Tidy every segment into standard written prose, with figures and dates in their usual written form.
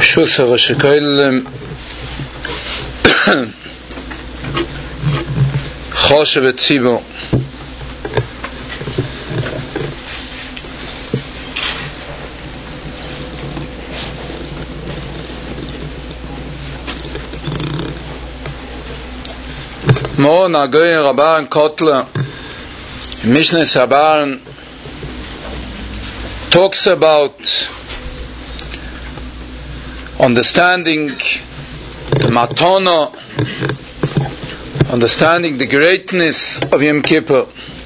Shus Rosh Koil Choshev Tzibur. Mo Nagoy Rabban Kotler Mishnah Sabaran talks about understanding the matana, understanding the greatness of Yom Kippur.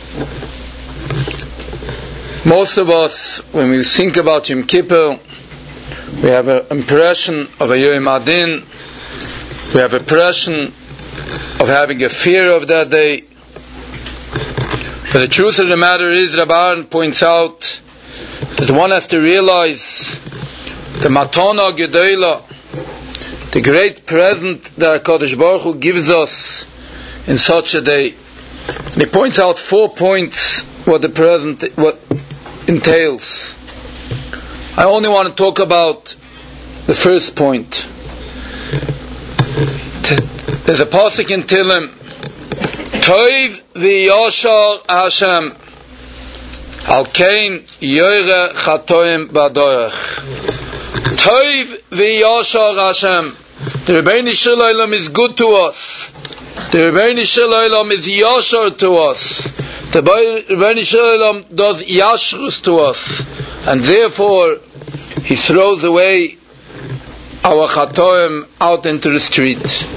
Most of us, when we think about Yom Kippur, we have an impression of a Yom Adin, we have an impression of having a fear of that day. But the truth of the matter is, Rabban points out that one has to realize the Matana Gedola, the great present that HaKadosh Baruch Hu gives us in such a day. And he points out 4 points what the present what entails. I only want to talk about the first point. There's a pasuk in Tehillim, Toiv v'yashar Hashem al kein yoyre chatoim b'adorach. Toiv v'yashar Hashem. The Rebbeinu Shel Olam is good to us. The Rebbeinu Shel Olam is yashar to us. The Rebbeinu Shel Olam does yashrus to us, and therefore He throws away our chatoim out into the street.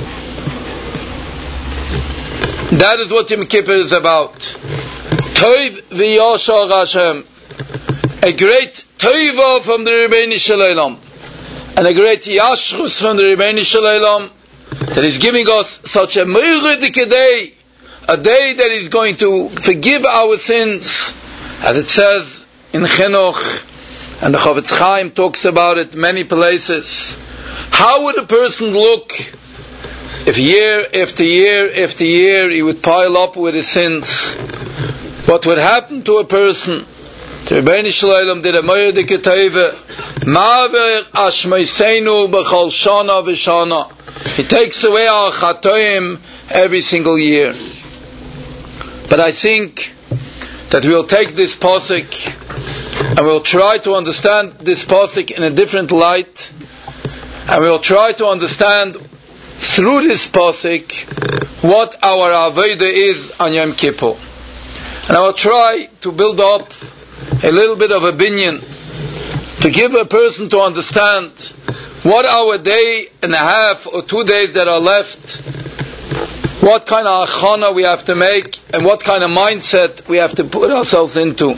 That is what Yom Kippur is about. Toiv v'yashar Hashem. A great toiva from the Rebbeinu Shel Olam, and a great yashrus from the Rebbeinu Shel Olam, that is giving us such a meiredik day, a day that is going to forgive our sins, as it says in Chinuch, and the Chavetz Chaim talks about it many places. How would a person look if year after year after year he would pile up with his sins? What would happen to a person? The Rebbeinu Shel Olam did a meiredik teiva, Ma'aver ashmeiseinu b'chol shana v'shana. He takes away our chatoim every single year. But I think that we'll take this pasuk and we'll try to understand this pasuk in a different light, and we'll try to understand through this pasuk what our avodah is on Yom Kippur. And I will try to build up a little bit of a binyan to give a person to understand what our day and a half or 2 days that are left, what kind of achana we have to make, and what kind of mindset we have to put ourselves into.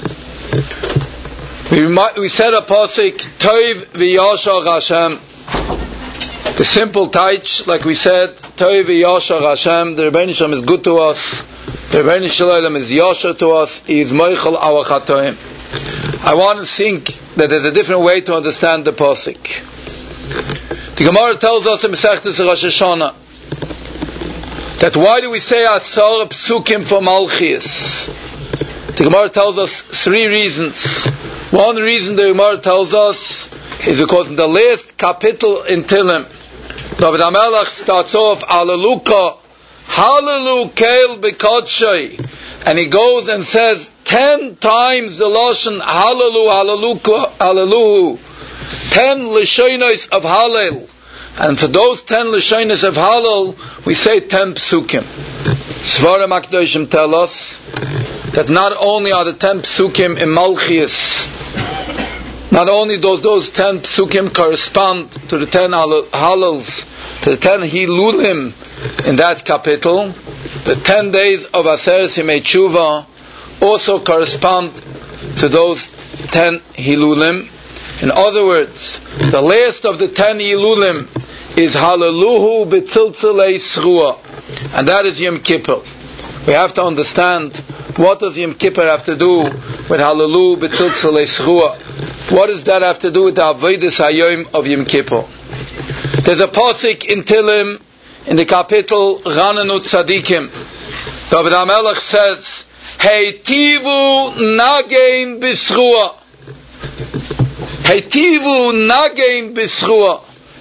We said a pasuk, Toiv v'yashar Hashem. The simple taich, like we said, Toiv v'yashar Hashem. The Rebbeinu Shalom is good to us. The Rebbeinu Shalom is yashar to us. He is moichel our chatoim. I want to think that there's a different way to understand the pasuk. The Gemara tells us in Masechtas Rosh Hashanah that why do we say Asar Psukim for Malchus? The Gemara tells us 3 reasons. One reason the Gemara tells us is because in the last capital in Tehillim, David HaMelech starts off Alleluka, Hallelu Keil B'Kodshei, and he goes and says 10 times the Lashon Hallelu, Halleluka, Hallelu, 10 Lashonos of Hallel. And for those 10 Lashonos of Hallel, we say 10 Psukim. Svarim HaKadoshim tell us that not only are the 10 Psukim in Malchus, not only does those 10 Psukim correspond to the 10 Hallels, to the 10 Hilulim in that capital, the 10 days of Aseret Yimei Tshuva also correspond to those 10 Hilulim. In other words, the last of the 10 Hilulim is Hallelujah B'Tziltzilei Sruah, and that is Yom Kippur. We have to understand, what does Yom Kippur have to do with Hallelujah B'Tziltzilei Sruah? What does that have to do with the Avodas Hayom of Yom Kippur? There's a pasuk in Tehillim in the capital Rananu Tzadikim. David HaMelech says, Heitivu Nagein B'Sruah. Heitivu Nagein B'Sruah.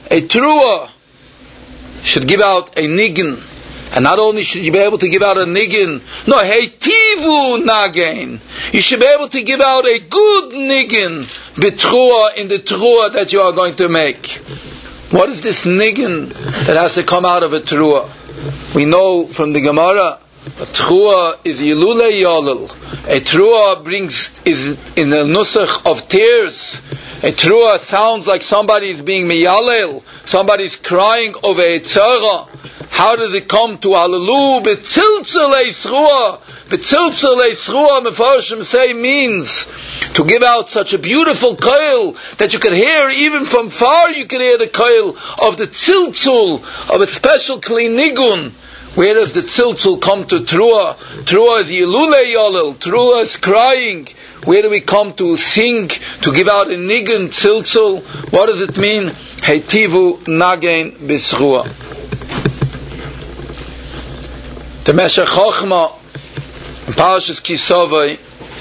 A Teruah should give out a niggin. And not only should you be able to give out a niggin, no, heitivu nagain. You should be able to give out a good niggin b'truah in the teruah that you are going to make. What is this niggin that has to come out of a teruah? We know from the Gemara, a teruah is yilulei yolel. A teruah is in the nusach of tears. A teruah sounds like somebody is being miyalel, somebody is crying over a tzara. How does it come to hallelu? Betzilzelei sruah. Betzilzelei sruah, Mefarshim say, means to give out such a beautiful koil that you can hear, even from far you can hear the koil of the tzilzul, of a special kli nigun. Where does the tzilzul come to Teruah? Teruah is yilulei yolel. Teruah is crying. Where do we come to sing, to give out a nigun tzilzul? What does it mean? Heitivu nagain bisruah. The Meshech Chochmah in Parashas Kisavai,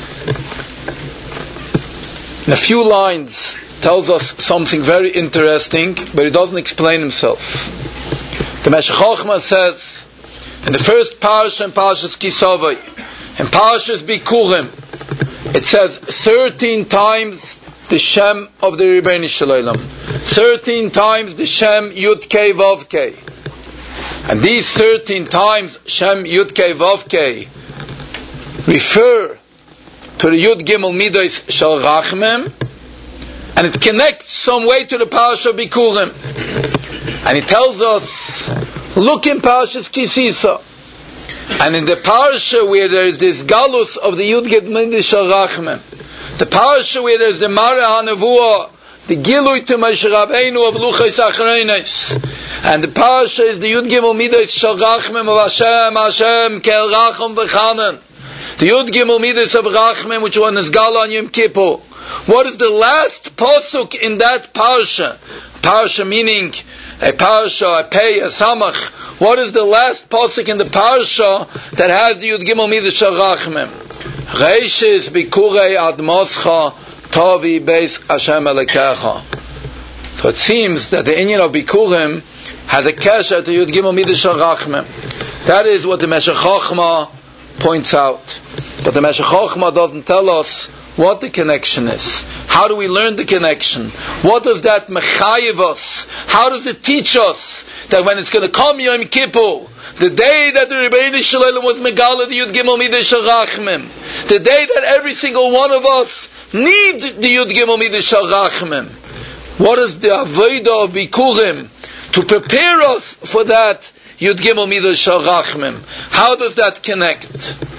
in a few lines, tells us something very interesting, but he doesn't explain himself. The Meshech Chochmah says, in the first Parasha in Parashas Kisavai, in Parashas Bikurim, it says 13 times the Shem of the Rebbeinu Shalom, 13 times the Shem Yud Kei Vav Kei. And these 13 times Shem Yud Kei Vav Kei refer to the Yud Gimel Midos Shel Rachmem, and it connects some way to the Parasha Bikurim. And it tells us, look in Parashas Kisisa, and in the Parasha where there is this galus of the Yud Gimel Midos Shel Rachmem, the Parasha where there is the Mara HaNevuah, the Gilui to Moshe Rabbeinu of Luchos Achreinos, and the Parasha is the Yud Gimel Midos Shel Rachmem of Hashem Kel Racham V'Chanan, the Yud Gimel Midos of Rachmem which was Nizgal on Yom Kippur. What is the last pasuk in that Parasha? Parasha meaning a Parasha, a Pei, a Samach. What is the last pasuk in the Parasha that has the Yud Gimel Midos Shel Rachmem? Reishis Bikurei Ad Moscha Tavi Beis Hashem Elekecha. So it seems that the inyan of Bikurim has a kesher to Yud Gimel Midos Shel Rachmem. That is what the Meshech Chochmah points out. But the Meshech Chochmah doesn't tell us what the connection is. How do we learn the connection? What does that mechayev us? How does it teach us that when it's going to come Yom Kippur, the day that the Rebbeinu Shalom was Megala the Yud Gimel Midos Shel Rachmem, the day that every single one of us need the Yud Gimel Midos Shel Rachmem, what is the avodah of Bikurim to prepare us for that Yud Gimel Midos Shel Rachmem? How does that connect?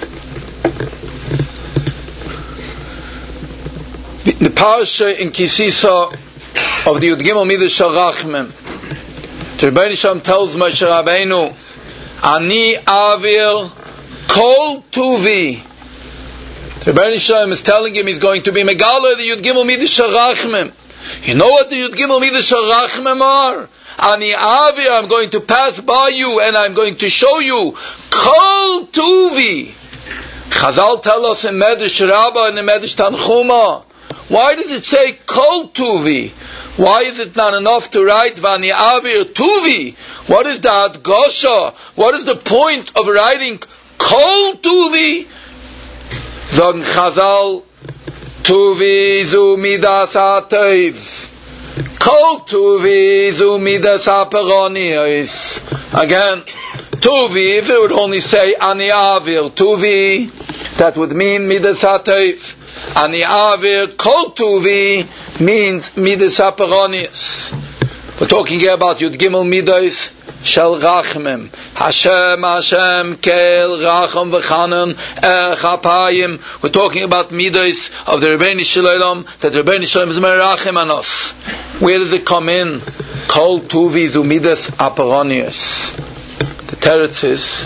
The Parasha in Kisisa of the Yud Gimel Midos Shel Rachmem, the Rebbeinu Shalom tells Moshe Rabbeinu, Ani avir kol tuvi. The Rebbeinu Shalom is telling him he's going to be Megala the Yud Gimel Midos Shel Rachmem. You know what the Yud Gimel Midos Shel Rachmem are? Ani avir, I'm going to pass by you and I'm going to show you kol tuvi. Chazal tell us in Medrash Rabbah and in Medrash Tanchuma, why does it say kol tuvi? Why is it not enough to write Vani Avir Tuvi? What is the Adgosha? What is the point of writing Kol Tuvi? Zog Chazal Tuvi zu midas ha'toiv, Kol Tuvi zu midas ha'peronios. Again, Tuvi, if it would only say Ani Avir Tuvi, that would mean midas ha'toiv. Ani Avir Kol Tuvi means Midas HaPeronius. We're talking here about Yud Gimel Midos Shel Rachmem. Hashem Kel Racham V'Chanan Chapayim. We're talking about Midos of the Rebbeinu Shalom, that the Rebbeinu Shalom is Merachem on us. Where does it come in? Kol Tuvi Zu Midas HaPeronius. The teretz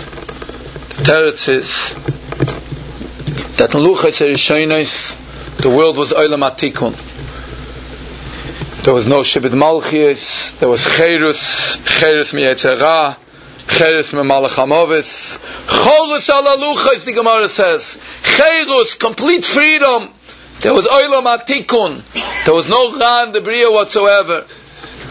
is that in Luchos Rishonos the world was Olam Atikun. There was no Shibud Malchus, there was Cherus mi Yetzirah, Cherus mi Malach HaMovis, Cholus ala Luchos, the Gemara says, Cherus, complete freedom. There was Olam Atikun. There was no Ran the Bria whatsoever.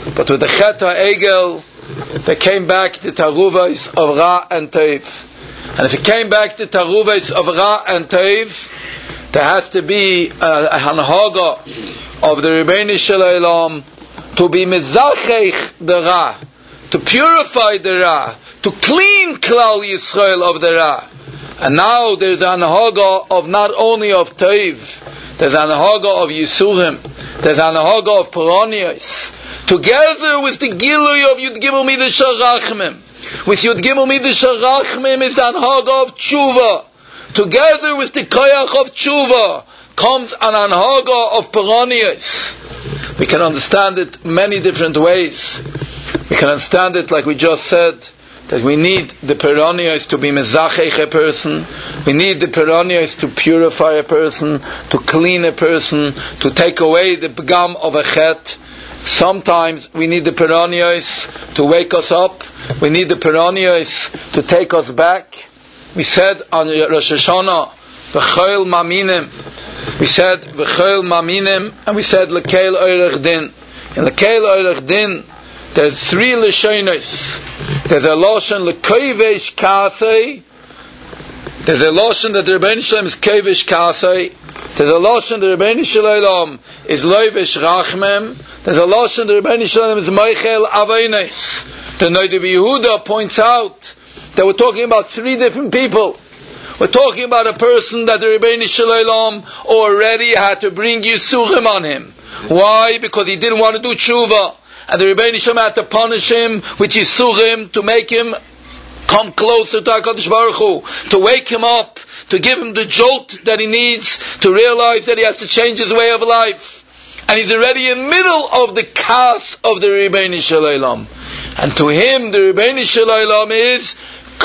But with the Chet HaEgel, they came back to Taruvos of Ra and Toiv. And if it came back to Taruvos of Ra and Toiv, there has to be a Hanhaga of the Rebbeinu Shel Olam to be Mezachech the Ra, to purify the Ra, to clean Klal Yisrael of the Ra. And now there's an Hanhaga of not only of Toiv, there's an Hanhaga of Yisurim, there's an Hanhaga of Peronios, together with the Gilui of Yud Gimel Midas Rachmim. With Yud Gimel Midas Rachmim is the Hanhaga of Tshuva. Together with the Koyach of Tshuva comes an Hanhaga of Peronios. We can understand it many different ways. We can understand it like we just said, that we need the Peronios to be Mezachech a person, we need the Peronios to purify a person, to clean a person, to take away the Pgam of a Chet. Sometimes we need the Peronios to wake us up, we need the Peronios to take us back. We said on Rosh Hashanah, V'choil Maminim, we said V'choil Maminim, and we said L'keil Oirech Din. In L'keil Oirech Din, there's three L'shonos. There's a Lashon L'koivesh Kasei, there's a Lashon that the Rebbeinu Shalom is Koivesh Kasei, there's a Lashon that the Rebbeinu Shalom is Loivesh Rachmem, there's a Lashon that the Rebbeinu Shalom is Moichel Aveinos. The Noda Yehuda points out that we're talking about three different people. We're talking about a person that the Rebbeinu Shalom already had to bring Yisurim on him. Why? Because he didn't want to do tshuva. And the Rebbeinu Shalom had to punish him with Yisurim to make him come closer to HaKadosh Baruch Hu, to wake him up, to give him the jolt that he needs, to realize that he has to change his way of life. And he's already in the middle of the kas of the Rebbeinu Shalom. And to him, the Rebbeinu Shalom is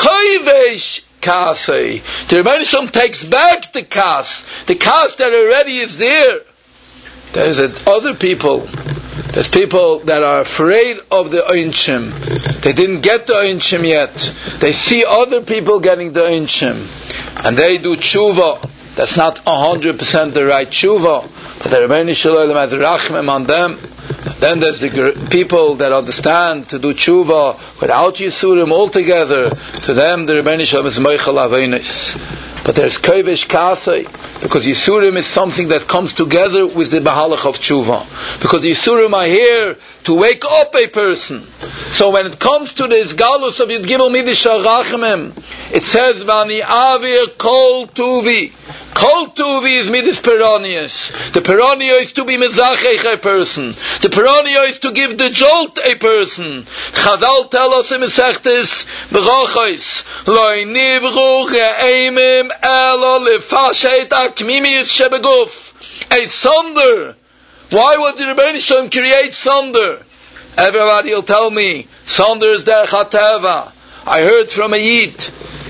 Koivesh Kasei. The Rebbeinu Shalom takes back the kas that already is there. There's other people. There's people that are afraid of the Einshim. They didn't get the Einshim yet. They see other people getting the Einshim, and they do tshuva. That's not 100% the right tshuva, but the Rebbeinu Shalom has rachmem on them. Then there's the people that understand to do tshuva without Yisurim altogether. To them, the Rebbeinu Shalom is Moichel Aveinos. But there's Koivesh Kasei, because Yisurim is something that comes together with the Mahalach of Tshuva. Because Yisurim are here to wake up a person. So when it comes to the Isgalus of Yud Gimel Midas Rachmim, it says, Vani Avir Kol Tuvi. Kol Tuvi is Midas Peronius. The Peronio is to be Mezachech a person. The Peronio is to give the jolt a person. Chazal tell us in Mesechtes Berachos, Loi Nivru Ge'emim Elo Lefashet Akmimius Shebeguf. A thunder. Why would the Rebbeinu Shalom create thunder? Everybody will tell me, thunder is der Chateva. I heard from a Yid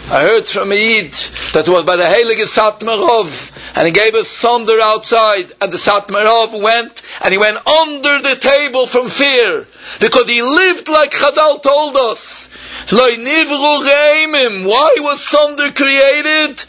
that was by the Heilige Satmarov, and he gave us thunder outside, and the Satmarov went, and he went under the table from fear, because he lived like Chazal told us. Why was thunder created?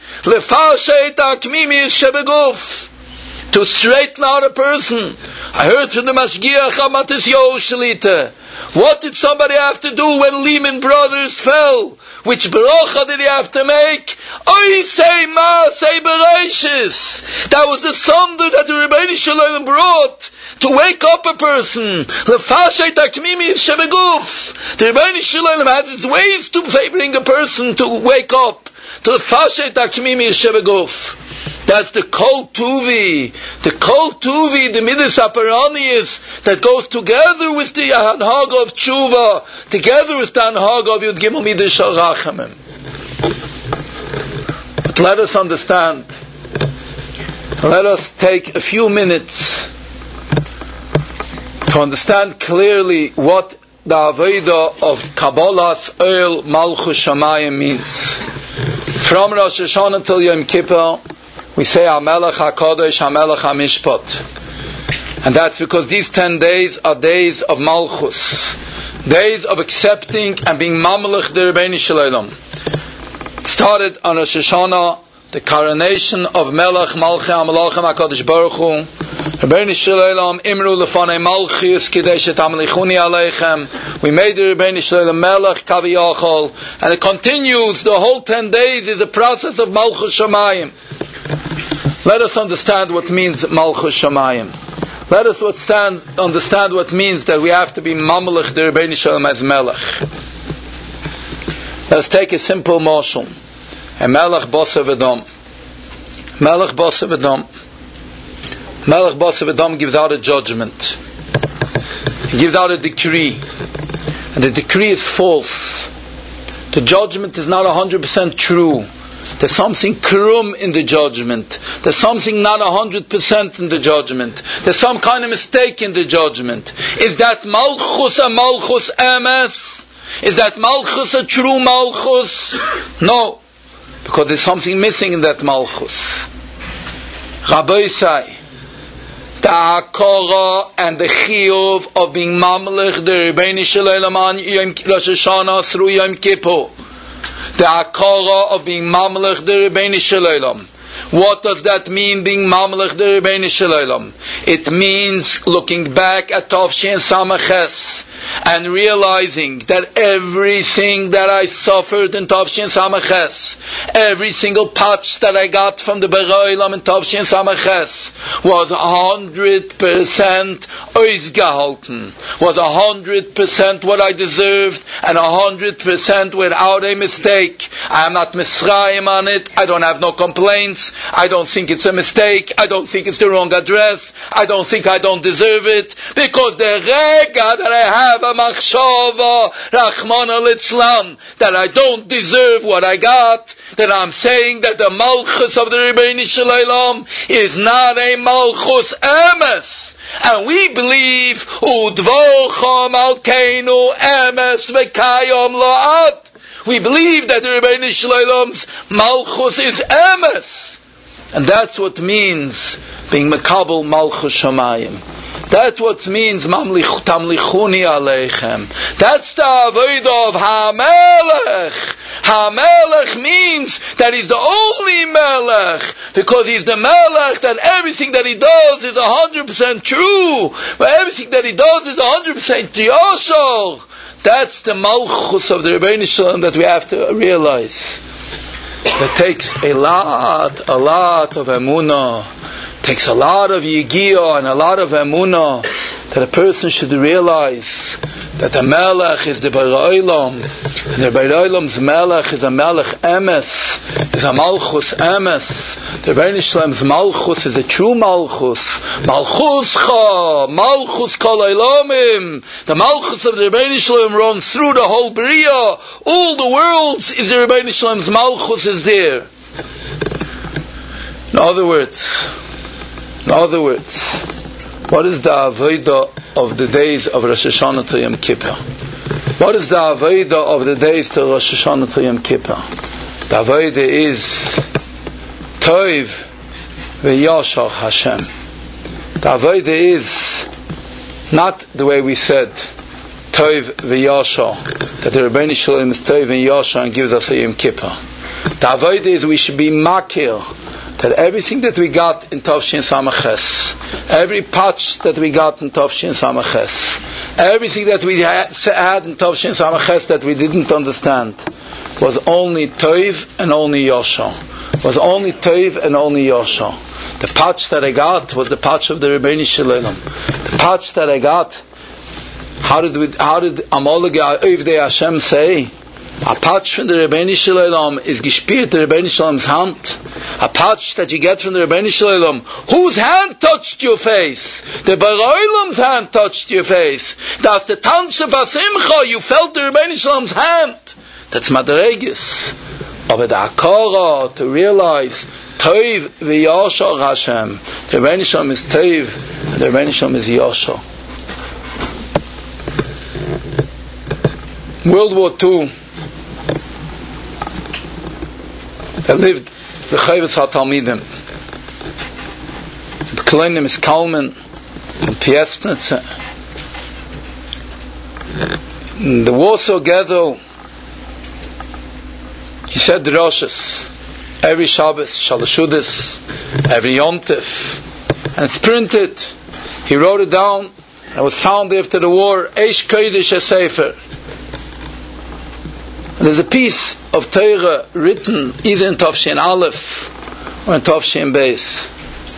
To straighten out a person. I heard from the Mashgiach HaMatis Yoshelite. What did somebody have to do when Lehman Brothers fell? Which bracha did he have to make? Oy say ma say bereishis. That was the thunder that the Rebbeinu Shalom brought to wake up a person. Lefashet akmimi shebeguf. The Rebbeinu Shalom had his ways to bring a person to wake up. To lefashet akmimi shebeguf. That's the Kol Tuvi. The Kol Tuvi, the Midas Aparanius, that goes together with the Hanhaga of Tshuva, together with the Hanhaga of Yud Gimel Midas Rachmim. But let us understand. Let us take a few minutes to understand clearly what the Avodah of Kabbalas Oil Malchus Shamayim means. From Rosh Hashanah until Yom Kippur, we say HaMelech HaKadosh, HaMelech HaMishpat. And that's because these 10 days are days of Malchus. Days of accepting and being Mamelech the Rebbeinu Shalom. It started on Rosh Hashanah, the coronation of Melech Malchei HaMelachim HaKadosh Baruch Hu. Rebbeinu Shalom Imru Lefanei Malchus Kidei Shetamlichuni Aleichem. We made the Rebbeinu Shalom Melech Kaviyachol, and it continues. The whole 10 days is a process of Malchus Shamayim. Let us understand what means Malchus Shamayim. Let us understand what means that we have to be Mamelech the Rebbeinu Shalom as Melech. Let's take a simple motion. A Melech Bosav Edom. Melech Bosav Edom. Melech Bosav Edom gives out a judgment. He gives out a decree. And the decree is false. The judgment is not 100% true. There's something krum in the judgment. There's something not 100% in the judgment. There's some kind of mistake in the judgment. Is that Malchus a Malchus Emes? Is that Malchus a true Malchus? No. Because there's something missing in that Malchus. Rabbi say, the Hakara and the Chiyuv of being Mamlech, the Rebbeinu Shalom on Rosh Hashanah through Yom Kippur. The Hakara of being Mamlech, the Rebbeinu Shalom. What does that mean, being Mamlech, the Rebbeinu Shalom? It means looking back at Tavshin Samaches and realizing that everything that I suffered in Tavshin Samaches, every single patch that I got from the Beroilam in Tavshin Samaches was 100% oizgehalten, was 100% what I deserved, and 100% without a mistake. I am not misraim on it. I don't have no complaints. I don't think it's a mistake. I don't think it's the wrong address. I don't think I don't deserve it, because the rega that I have a machshava, Rachmana litzlan, that I don't deserve what I got, that I'm saying that the Malchus of the Rebbeinu Shalom is not a Malchus Emes. And we believe, Udvocha Malkeinu Emes V'kayom Lo'at. We believe that the Rebbeinu Shalom's Malchus is Emes. And that's what means being Mekabel Malchus Shamayim. That's what means Tamlichuni Aleichem. That's the avodah of HaMelech. HaMelech means that he's the only Melech, because he's the Melech that everything that he does is 100% true, but everything that he does is 100% Yashar. That's the Malchus of the Rebbeinu Shalom that we have to realize. It takes a lot of emunah. Takes a lot of yigiyah and a lot of emunah that a person should realize that the Melech is the Beroilam, and the Beroilam's Melech is a Melech Emes, is a Malchus Emes. The Rebbeinu Shalom's Malchus is a true Malchus. Malchuscha, Malchus Kol Eilamim. The Malchus of the Rebbeinu Shalom runs through the whole Bria. All the worlds is the Rebbeinu Shalom's Malchus is there. In other words, what is the avodah of the days of Rosh Hashanah to Yom Kippur? What is the avodah of the days to Rosh Hashanah to Yom Kippur? The avodah is Tov v'Yashar Hashem. The avodah is not the way we said Tov v'Yashar, that the Rebbeinu Shalom is Tov v'Yashar and gives us a Yom Kippur. The avodah is we should be makir that everything that we got in Tavshin Samaches, every patch that we got in Tavshin Samaches, everything that we had in Tavshin Samaches that we didn't understand, was only Toiv and only Yosha. Was only Toiv and only Yosha. The patch that I got was the patch of the Rebbeinu Shalom. The patch that I got, how did Amalek Ovdei Hashem say? A patch from the Rebbeinu Shalom is gespielt the Rebbeinu Shalom's hand. A patch that you get from the Rebbeinu Shalom. Whose hand touched your face? The Beroilam's hand touched your face. That the Tanse Basimcha, you felt the Rebbeinu Shalom's hand. That's Madregis. But the Akara, to realize, Tov v'Yashar Hashem. The Rebbeinu Shalom is Tov, and the Rebbeinu Shalom is Yashar. World War II, there lived the Chavis HaTalmidim. The Kleinem is Kalman and Piesnitz. In the Warsaw Ghetto, he said the Roshes every Shabbos, Shalashudis, every Yom Tov. and it's printed. He wrote it down, and it was found after the war. Eish Kodesh HaSefer. There's a piece of Torah written either in Tafshin Aleph or in Tafshin Beis.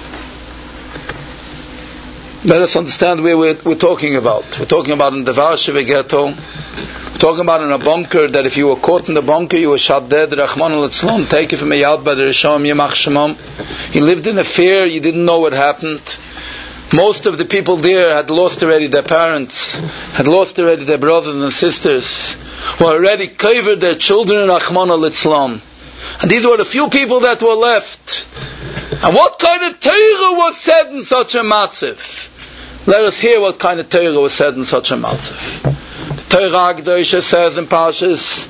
Let us understand where we're talking about. We're talking about in the Warsaw ghetto. We're talking about in a bunker, that if you were caught in the bunker, you were shot dead. Rahman al-Islam, take it from a yad by the Rishon Yemach Shemam. You lived in a fear, you didn't know what happened. Most of the people there had lost already their parents, had lost already their brothers and sisters, who already covered their children in Rahman al-Islam. And these were the few people that were left. And what kind of Torah was said in such a matziv? Let us hear what kind of Torah was said in such a matziv. The Torah HaKadosh says in Parshas,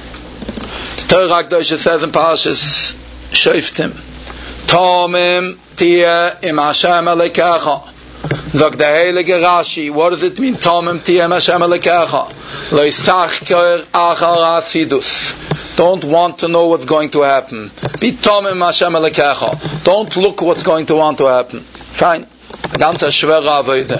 Shoftim, Tomim Tia Im Hashem Elekecha. Zog the Heilige Rashi, what does it mean? Tomim Tia Im Hashem Elekecha. Lo Yisachker Achar Asidus. Don't want to know what's going to happen. Be Tomim Hashem Elekecha. Don't look what's going to want to happen. Fine. Ganz a schwere Avoide.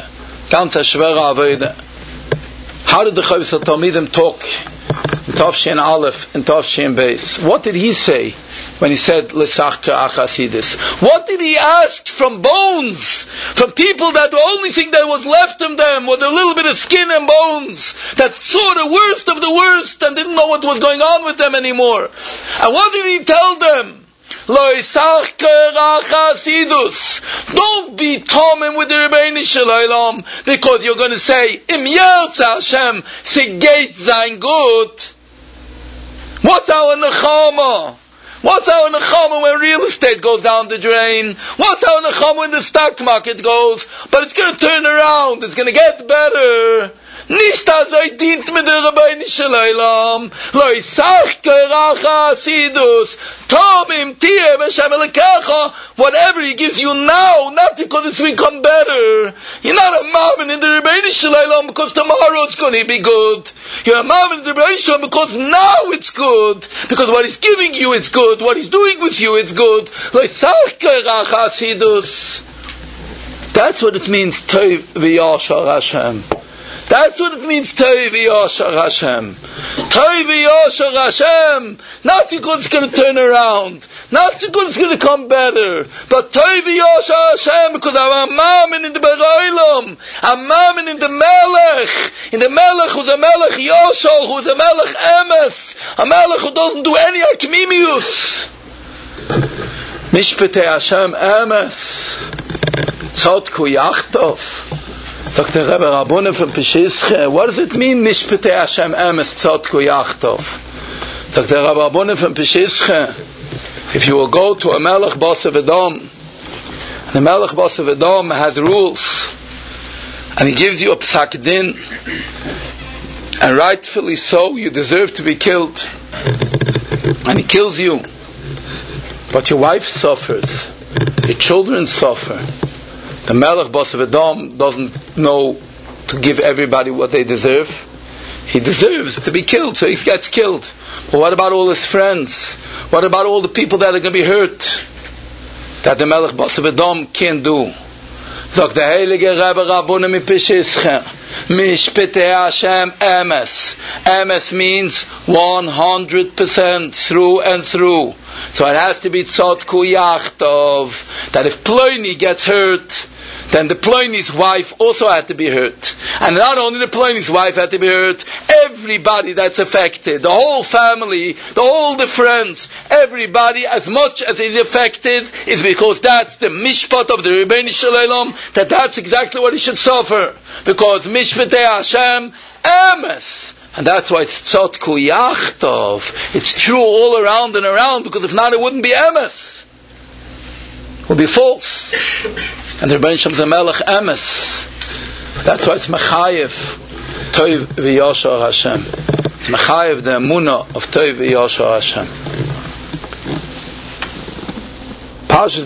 How did the Chavis HaTalmidim talk in Tafshin Aleph and Tafshin Beis? What did he say when he said L'sachka Achasidis? What did he ask from bones? From people that the only thing that was left of them was a little bit of skin and bones, that saw the worst of the worst and didn't know what was going on with them anymore. And what did he tell them? Don't be Tomim with the Rebbeinu Shalom, because you're going to say, Im Yertza Hashem, sie geht sein gut. What's our nechama? What's our nechama when real estate goes down the drain? What's our nechama when the stock market goes? But it's going to turn around, it's going to get better. Nicht azoi dient mit der Rebbeinu Shalom. Lo yisach keracha asidus. Tomim tiyeh v'shem elekecha. Whatever he gives you now, not because it's become better. You're not a maven in the Rebbeinu Shalom because tomorrow it's going to be good. You're a maven in the Rebbeinu Shalom because now it's good. Because what he's giving you is good. What he's doing with you is good. Lo yisach keracha asidus. That's what it means, Tov v'yashar Hashem. That's what it means, Tov v'yashar Hashem. Tov v'yashar Hashem. Not because it's going to turn around. Not because it's going to come better. But Tov v'yashar Hashem, because I'm a mammon in the Beroilam. I'm a mammon in the Melech. In the Melech who's a Melech Yashar, who's a Melech Emes. A Melech who doesn't do any akmimius. Mishpetei Hashem Emes. Tzodku Yachtov. Dr. Rebbe Rabbunim from Peshische, what does it mean, Mishpetei Hashem Emes Tzodku Yachtov? Dr. Rebbe Rabbunim from Peshische, if you will go to a Melech Basav Edom, the Melech Basav Edom has rules, and he gives you a psak din, and rightfully so, you deserve to be killed, and he kills you, but your wife suffers, your children suffer. The Melech Basav Edom doesn't know to give everybody what they deserve. He deserves to be killed, so he gets killed. But what about all his friends? What about all the people that are going to be hurt? That the Melech Basav Edom can't do. Sagt der Heilige Rebbe Rabbunim in Peshische, Mishpetei Hashem Emes. Emes means 100% through and through. So it has to be Tzodku Yachtov, that if Ploini gets hurt, then the Ploini's wife also had to be hurt. And not only the Ploini's wife had to be hurt, everybody that's affected, the whole family, all the friends, everybody, as much as is affected, is because that's the mishpat of the Rebbeinu Shalom, that's exactly what he should suffer. Because Mishpetei Hashem Emes. And that's why it's Tzodku Yachtov. It's true all around and around, because if not, it wouldn't be Emes. It would be false. And the Rebbeinu Shalom is a Melech Emes. That's why it's Mechayev Tov v'yashar Hashem. It's Mechayev the Emunah of Tov v'yashar Hashem. Parshas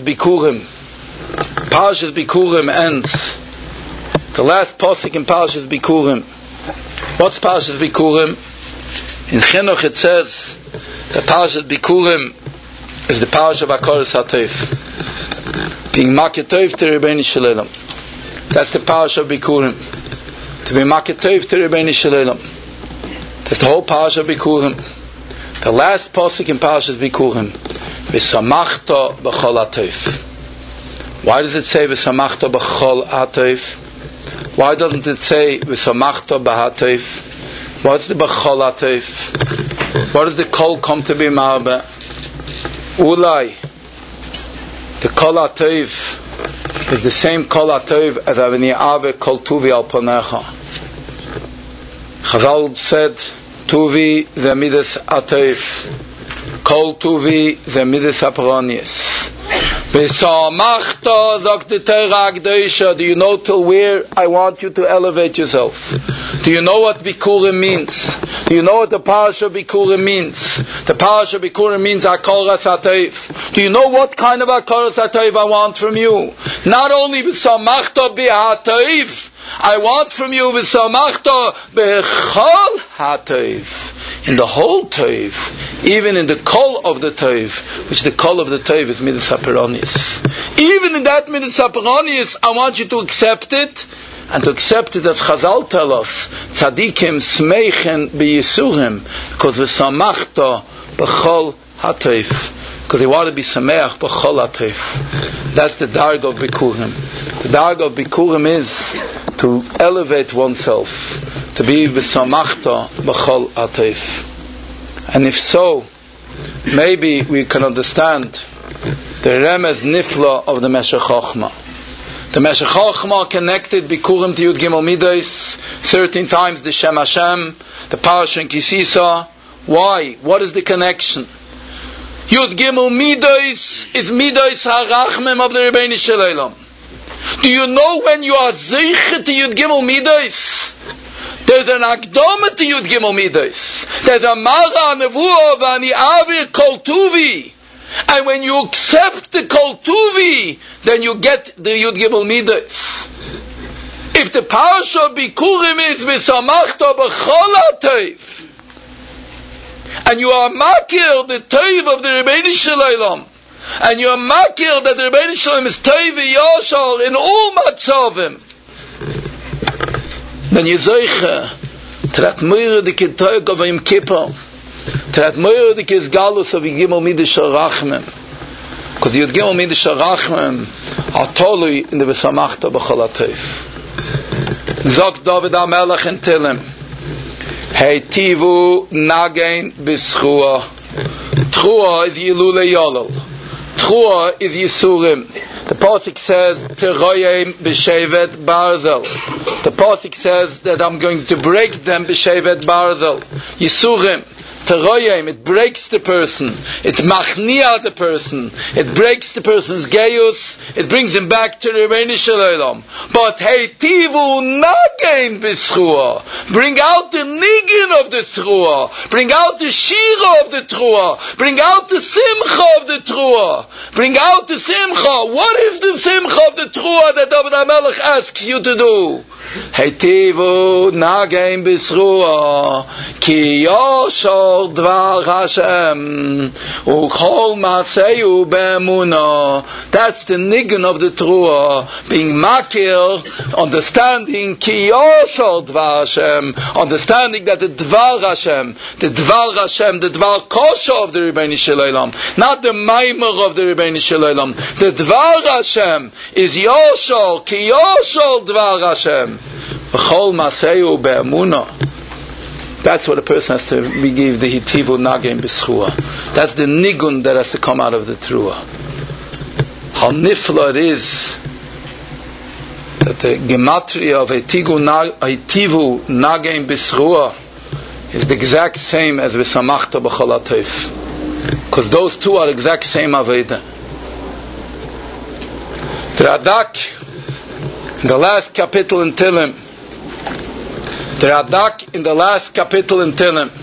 Bikurim ends. The last pasuk in Parshas Bikurim. What's Parshas Bikurim? In Chinuch it says that Parshas Bikurim is the Parsha of Hakaras HaTov. Being maketov to Rebbeinu Shalom. That's the parasha of Bikurim. To be maketov to Rebbeinu Shalom. That's the whole parasha of Bikurim. The last pasuk in parasha is Bikurim. V'samachta b'chol atov. Why does it say V'samachta b'chol atov? Why doesn't it say V'samachta b'hatov? What's the b'chol atov? What does the kol come to be marba? Ulai. The kol atov is the same kol atov as avini ave kol tuvi al panecha. Chazal said, tuvi the midas atov, kol tuvi the midas apronius. V'samachta zok the Torah Akdosha. Do you know till where I want you to elevate yourself? Do you know what Bikurim means? Do you know what the parasha Bikurim means? The parasha Bikurim means Akoras HaTov. Do you know what kind of Akoras HaTov I want from you? Not only V'samachta b'hatov, I want from you V'samachta b'chol HaTov. In the whole Tov, even in the kol of the Tov, which the kol of the Tov is Midas HaPeronius. Even in that Midas HaPeronius, I want you to accept it, and to accept it as Chazal tell us, tzadikim smeichen b'yisurim, because v'samachta b'chol HaTov, because they want to be sameach b'chol HaTov. That's the darg of Bikurim. The darg of Bikurim is to elevate oneself, to be v'samachta b'chol HaTov. And if so, maybe we can understand the remez nifla of the Meshech Chochmah. The Meshech Chochmah connected Bikurim to Yud Gimel Midos 13 times the Shem Hashem, the Parasha in Kisisa. Why? What is the connection? Yud Gimel Midos is Midos HaRachmem of the Rebbeinu Shalom. Do you know when you are Zeiche to Yud Gimel Midos? There's an Akdoma to Yud Gimel Midos. There's a Mara Nevuah V'ani Avir Kol Tuvi. And when you accept the Kol Tuvi, then you get the Yud Gimel Midos. If the parasha of Bikurim is V'samachta b'chol HaTov, and you are makir the Tov of the Rebbeinu Shalom, and you are makir that the Rebbeinu Shalom is Tov v'yashar in all matzavim, then you zeiche to that moire the Ketayk of Yom Kippur, to that moire the Kizgalus of Yud Gimel Midos HaRachmem, because the Yud Gimel Midos HaRachmem are totally in the V'samachta b'chol HaTov. Zok David HaMelech in Tehillim, Heitivu Nagein B'schua. Trua is Yilule Yolol. Trua is Yisurim. The pasuk says Teroyim B'Shevet Barzel. The pasuk says that I'm going to break them B'Shevet Barzel. Yisurim. Teroyim, it breaks the person. It machnia the person. It breaks the person's geius. It brings him back to the Rebbeinu Shalom. But heitivu nagein b'schua. Bring out the nigin of the trua. Bring out the shira of the trua. Bring out the simcha of the trua. Bring out the simcha. What is the simcha of the trua that David HaMelech asks you to do? Heitivu nagein b'schua. Ki yosho Dvar Hashem Uchol Maseyu Be'emunah. That's the nigun of the Truah, being makir, understanding Ki Yoshol Dvar Hashem, understanding that the Dvar Hashem, the Dvar Kosher of the Rebbeinu Shalom, not the Maimer of the Rebbeinu Shalom. The Dvar Hashem is Yoshol, Ki Yoshol Dvar Hashem Uchol Maseyu Be'emunah. That's what a person has to give the hitivu nagim b'schua. That's the nigun that has to come out of the truah. How nifla it is that the gematria of hitivu nagim b'schua is the exact same as v'samachta b'chol HaTov, because those two are exact same aveda. The Radak, in the last capital in Tehillim, the Radak in the last capital in Tehillim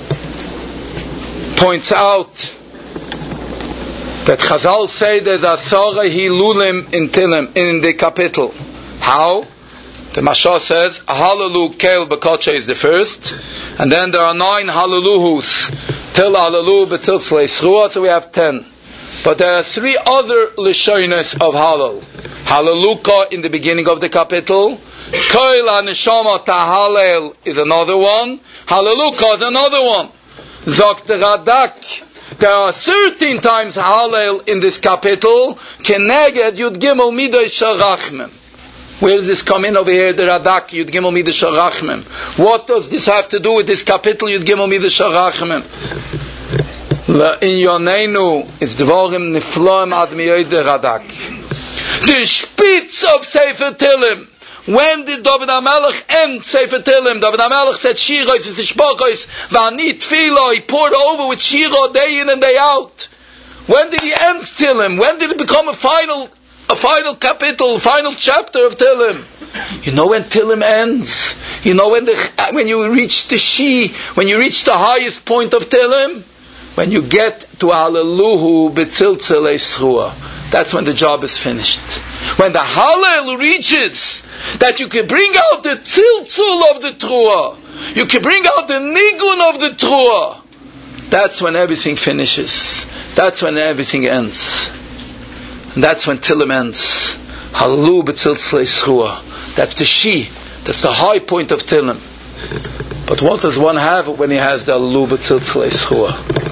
points out that Chazal say there's Asara Hilulim in Tehillim, in the capital. How? The Mashal says Halalu Kel B'Kodshe is the first, and then there are 9 Halaluhus till Halalu B'Til Tzlei Sruah, so we have 10. But there are three other Lashonos of Hallel. Hallelujah in the beginning of the capital. Koil HaNeshama Tahalel is another one. Hallelujah is another one. Zok the Radak. There are 13 times Hallel in this capital. Keneged Yud Gimel Midei Sharachmem. Where does this come in over here? The Radak Yud Gimel Midei Sharachmem. What does this have to do with this capital Yud Gimel Midei Sharachmem? In Yoneinu is Dvorim Nifloim Ad Miyoi de Radak. The Spitz of Sefer Tilim. When did David HaMelech end Sefer Tilim? David HaMelech said Shirois and Tishbochos V'ani Tfilo. He poured over with Shiro day in and day out. When did he end Tilim? When did it become a final capital, final chapter of Tilim? You know when Tilim ends? You know when you reach the when you reach the highest point of Tilim? When you get to Hallelu B'tziltzil Eschua. That's when the job is finished. When the Hallel reaches that you can bring out the Tziltzul of the Truah, you can bring out the Nigun of the Truah, that's when everything finishes. That's when everything ends. And that's when Tilim ends. Hallelu B'tziltzil Eschua. That's the that's the high point of Tilim. But what does one have when he has the Hallelu B'tziltzil Eschua?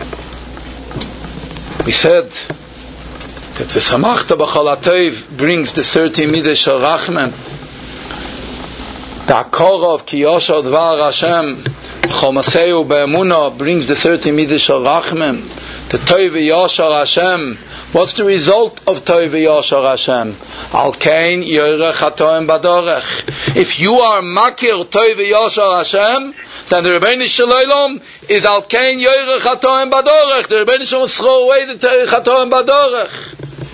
We said that the Samachta B'chol HaTov brings the 30 Midei Shel Rachmem. The Akora of Ki Yosher Dvar Hashem Chomaseu Be'emunah brings the 30 Midei Shel Rachmem. The Tov Yosher Hashem. What's the result of Tov Yosher Hashem? Al Kain Yorech HaToim Badorech. If you are Makir Tov Yosher Hashem, then the Rebbeinu Shalom is Al Kain Yorech HaToim Badorech. The Rebbeinu Shalom will throw away the HaToim Badorech.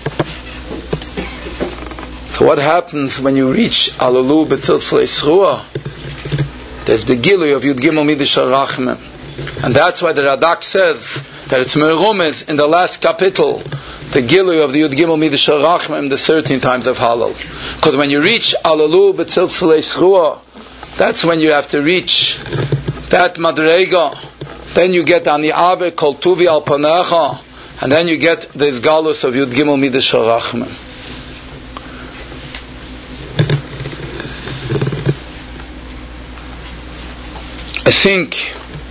So what happens when you reach Hallelu B'tziltzil Eschua? There's the Gilui of Yud Gimel Midei Shel Rachmem. And that's why the Radak says that it's Merumez in the last capital, the Gilui of the Yud Gimel Midei Shel Rachmem, the 13 times of Hallel. Because when you reach Hallelu B'tziltzil Eschua, that's when you have to reach that Madrega. Then you get Ani Ave Kol Tuvi Al Panecha, and then you get the Galus of Yud Gimel Midei Shel Rachmem. I think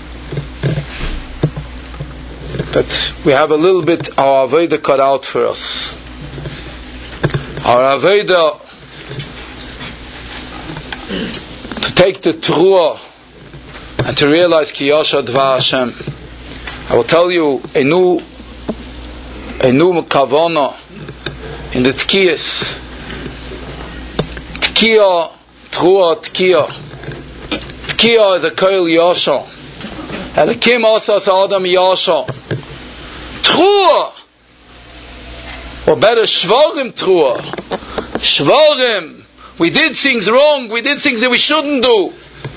that we have a little bit our Aveda cut out for us. Our Aveda to take the Truah and to realize Ki Yosher Dvar Hashem. I will tell you a new Kavana in the Tkiyas. Tkiya, Truah, Tkiya. Tkiya is a Koil Yosher. And a Kim Osas Adam Yosher. Truah, or better Shvarim Truah. Shvarim. We did things wrong. We did things that we shouldn't do.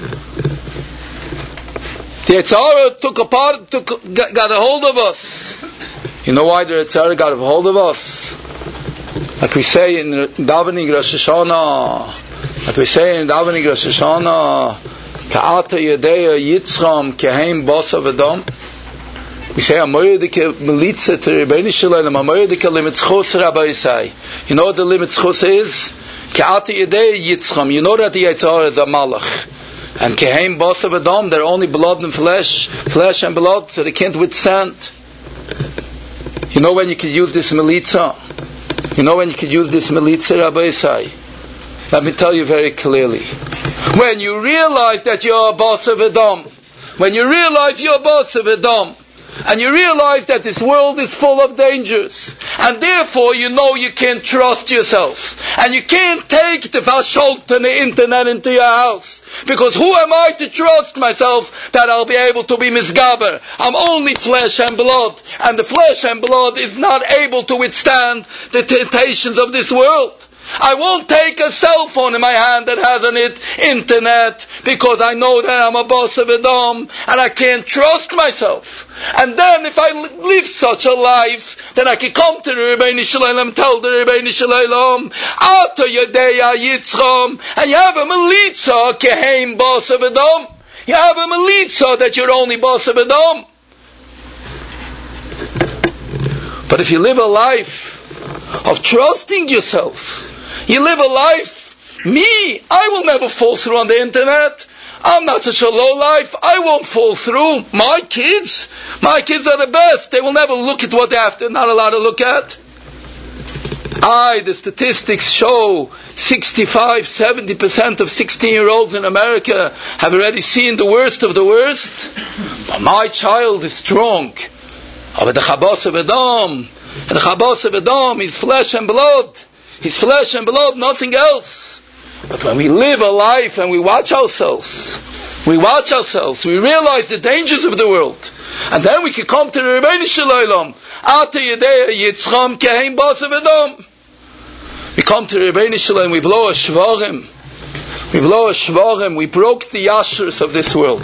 The Yetzirah got a hold of us. You know why the Yetzirah got a hold of us? Like we say in Davening Rosh Hashanah. Like we say in Davening Rosh Hashanah. Ka'ata Yedeya Yitzcham Keheim Bosa V'dom. We say Amoyedike Melitza to Rebbeinu Shalom. Amoyedike Limitzchus Rabbi Yisai. You know what the Limitzchus is? Ka'ata Yedeya Yitzcham. You know that the Yetzirah is a Malach. And Keheim Bosa V'dom, they're only blood and flesh and blood, so they can't withstand. You know when you could use this Melitza? You know when you could use this Melitza Rabbi Yisai? Let me tell you very clearly. When you realize that you're a boss of Edom, when you realize you're a boss of Edom, and you realize that this world is full of dangers, and therefore you know you can't trust yourself, and you can't take the Vashalt and the internet into your house, because who am I to trust myself that I'll be able to be misgaber? I'm only flesh and blood, and the flesh and blood is not able to withstand the temptations of this world. I won't take a cell phone in my hand that has on it internet, because I know that I'm a boss of Edom and I can't trust myself. And then if I live such a life, then I can come to the Rebbeinu Shalom, tell the Rebbeinu Shalom, Ata Yedeya Yitzcham, and you have a Melitza Keheim boss of Edom. You have a Melitza that you're only boss of Edom. But But if you live a life of trusting yourself, you live a life, I will never fall through on the internet. I'm not such a low life. I won't fall through. My kids are the best. They will never look at what they're not allowed to look at. The statistics show 65-70% of 16-year-olds in America have already seen the worst of the worst. But my child is strong. But the Chabos of Edom, is flesh and blood. He's flesh and blood, nothing else. But when we live a life and we watch ourselves, we realize the dangers of the world, and then we can come to the Rebbeinu Shalom. We come to the Rebbeinu Shalom, we blow a shvarim. We broke the yashers of this world.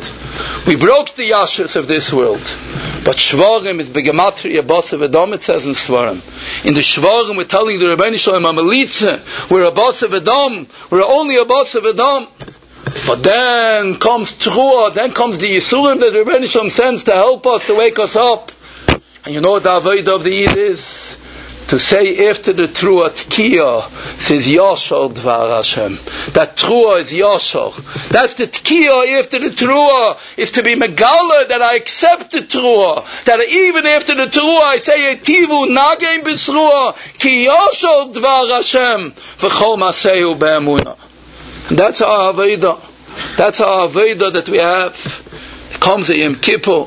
But shvarim is begematria Bosav Edom, it says in Svarim. In the shvarim we're telling the Rebbeinu Shalom, Amelitze, we're a Bosav Edom, we're only a Bosav Edom. But then comes Truah, then comes the Yisurim that the Rebbeinu Shalom sends to help us, to wake us up. And you know what the Avodah of the Yid is? To say after the Truah, Tkiya, says Yashar Dvar Hashem. That Truah is Yashar. That's the Tkiya after the Truah, is to be Megala, that I accept the Truah. That even after the Truah I say, Etivu Nagem B'Sruah, Ki Yashar Dvar Hashem, V'chol Masehu Be'emunah. That's our Avodah. That's our Avodah that we have. It comes a Yom Kippur.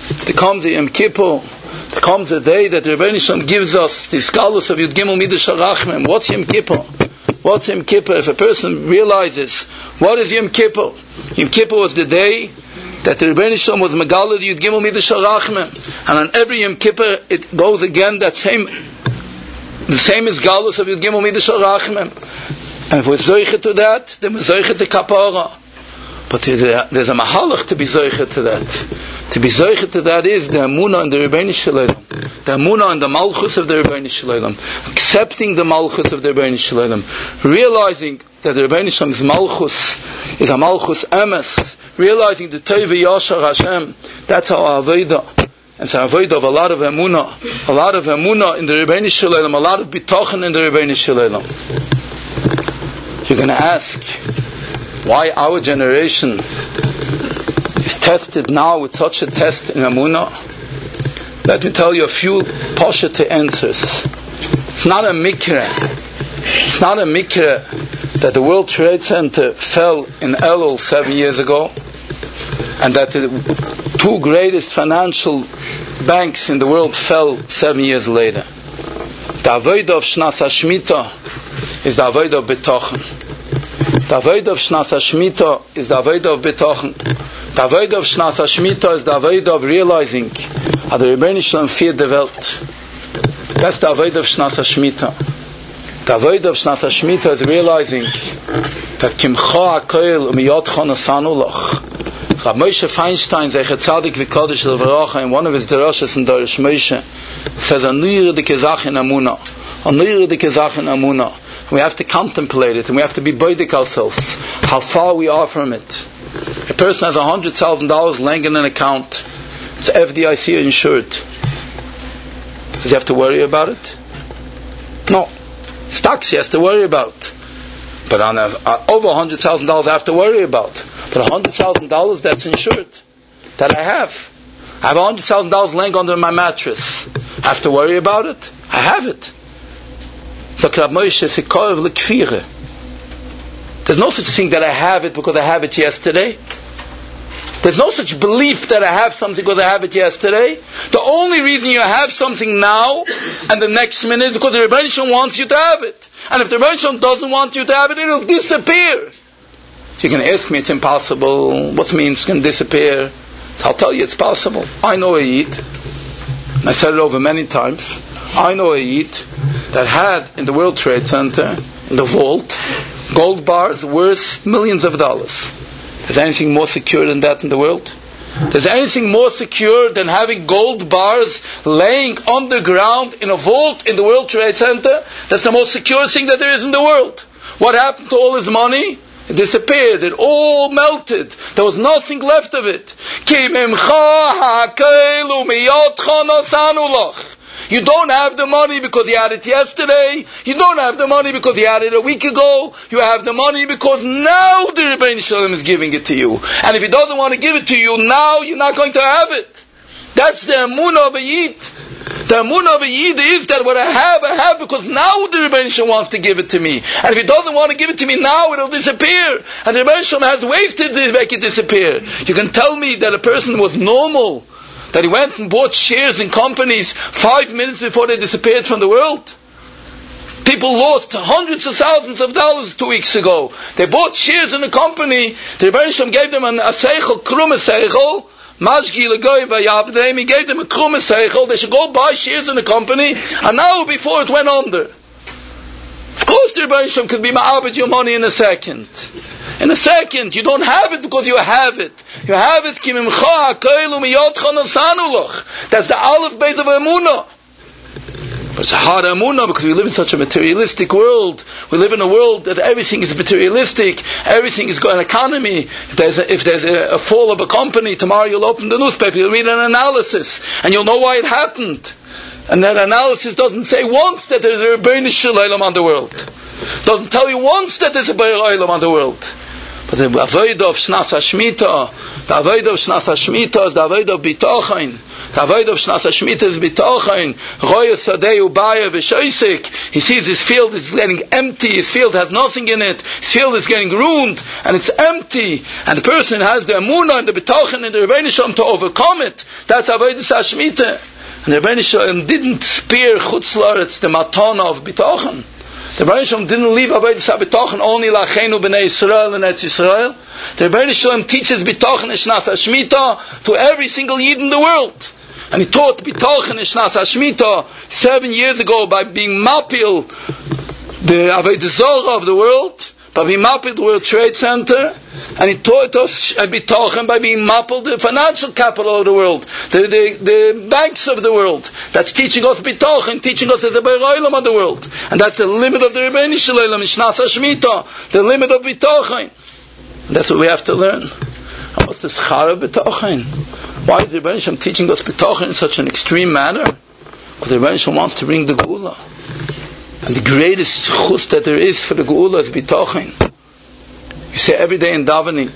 There comes a day that the Rebbeinu Shalom gives us the scholars of Yud Gimel Midas HaRachmim. What's Yom Kippur? If a person realizes, what is Yom Kippur? Yom Kippur was the day that the Rebbeinu Shalom was Megala the Yud Gimel Midas HaRachmim. And on every Yom Kippur, it goes again, the same as Galus of Yud Gimel Midas HaRachmim. And if we're Zoichet to that, then we're Zoichet to Kapara. But there's a mahalach to be Zoichet to that. To be Zoichet to that is the Amunah and the Rebbeinu Shalom. The Amunah and the Malchus of the Rebbeinu Shalom. Accepting the Malchus of the Rebbeinu Shalom. Realizing that the Rebbeinu Shalom's Malchus is a Malchus Emes. Realizing the Tov Yashar Hashem. That's our Avodah. And it's our Avodah of a lot of Amunah. A lot of Amunah in the Rebbeinu Shalom. A lot of Bitochen in the Rebbeinu Shalom. You're going to ask why our generation is tested now with such a test in Amunah. Let me tell you a few Pashut answers. It's not a mikra that the World Trade Center fell in Elul 7 years ago, and that the two greatest financial banks in the world fell 7 years later. The Avodah of Shnas HaShmita is the Avodah of Bitochen. The Avodah of Shnas HaShmita is the Avodah of Bitochen. The Avodah of Shnas HaShmita is the Avodah of realizing how the Rebbeinu Shalom feared the Welt. That's the Avodah of Shnas HaShmita. The Avodah of Shnas HaShmita is realizing that Kimcha HaKoil Umiyotcha Nasanu Loch. Rav Moshe Feinstein, Zecher Tzadik V'Kodesh L'Varacha, in one of his derashas in Dorish Moshe, says, Anir de Kezach in Amunah. We have to contemplate it, and we have to be boidik ourselves, how far we are from it. A person has $100,000 laying in an account. It's FDIC insured. Does he have to worry about it? No. Stocks he has to worry about. But on over $100,000 I have to worry about. But $100,000 that's insured, that I have. I have $100,000 laying under my mattress. I have to worry about it? I have it. There's no such thing that I have it because I have it yesterday. There's no such belief that I have something because I have it yesterday. The only reason you have something now and the next minute is because the Rebbeinu Shalom wants you to have it. And if the Rebbeinu Shalom doesn't want you to have it, it'll disappear. You're going to ask me, it's impossible. What means it's going to disappear? So I'll tell you it's possible. I know a Yid, and I said it over many times. I know a Yid that had in the World Trade Center, in the vault, gold bars worth millions of dollars. Is there anything more secure than that in the world? There's anything more secure than having gold bars laying underground in a vault in the World Trade Center? That's the most secure thing that there is in the world. What happened to all his money? It disappeared. It all melted. There was nothing left of it. You don't have the money because you had it yesterday. You don't have the money because you had it a week ago. You have the money because now the Rebbeinu Shalom is giving it to you. And if he doesn't want to give it to you now, you're not going to have it. That's the emunah of a Yid. The emunah of a Yid is that what I have because now the Rebbeinu Shalom wants to give it to me. And if he doesn't want to give it to me now, it'll disappear. And the Rebbeinu Shalom has ways to make it disappear. You can tell me that a person was normal, that he went and bought shares in companies 5 minutes before they disappeared from the world? People lost hundreds of thousands of dollars 2 weeks ago. They bought shares in a company. The Rebbeinu Shalom gave them a seichel, krum seichel, Mashgi Legoy Vayabdem, he gave them a krum seichel. They should go buy shares in the company, and now before it went under. Of course the Rebbeinu Shalom could be ma'abed your money in a second. In a second, you don't have it because you have it. You have it, ki mimcha ha'koil u'miyotcha nafsanu loch. That's the aleph base of emunah. But it's a hard emunah because we live in such a materialistic world. We live in a world that everything is materialistic. Everything is an economy. If there's a fall of a company, tomorrow you'll open the newspaper, you'll read an analysis, and you'll know why it happened. And that analysis doesn't say once that there's a Rebbeinu Shalom on the world. Doesn't tell you once that there's a Rebbeinu Shalom on the world. But the avodah of Shnas HaShmita, the avodah of Shnas HaShmita is the avodah of Bitochain. The avodah of Shnas HaShmita is Bitochain. Roya Sadei Ubaya V'Shoisik. He sees his field is getting empty, his field has nothing in it, his field is getting ruined, and it's empty. And the person has the Emunah and the Bitochain and the Rebbeinu Shalom to overcome it. That's avodah HaShmita. And the Rebbeinu Shalom didn't spare Chutz La'aretz, the matana of Bitochain. The Rebbeinu Shalom didn't leave avodas habitochen only lachenu b'nei Yisrael and Eretz Yisrael. The Rebbeinu Shalom teaches bitochen and Shnas HaShmita to every single Yid in the world. And he taught bitochen and Shnas HaShmita 7 years ago by being mapil the avodah zorah of the world, by being mapil the World Trade Center, and he taught us bitochen by being mapil the financial capital of the world, the banks of the world. That's teaching us bitochen, teaching us as a Beiroilam of the world. And that's the limit of the Rebbeinu Shalom in Shnas HaShmita, the limit of bitochen. And that's what we have to learn. And what's the schar of bitochen? Why is the Rebbeinu Shalom teaching us bitochen in such an extreme manner? Because the Rebbeinu Shalom wants to bring the Geula. And the greatest chus that there is for the Geula is bitochen. You say every day in davening,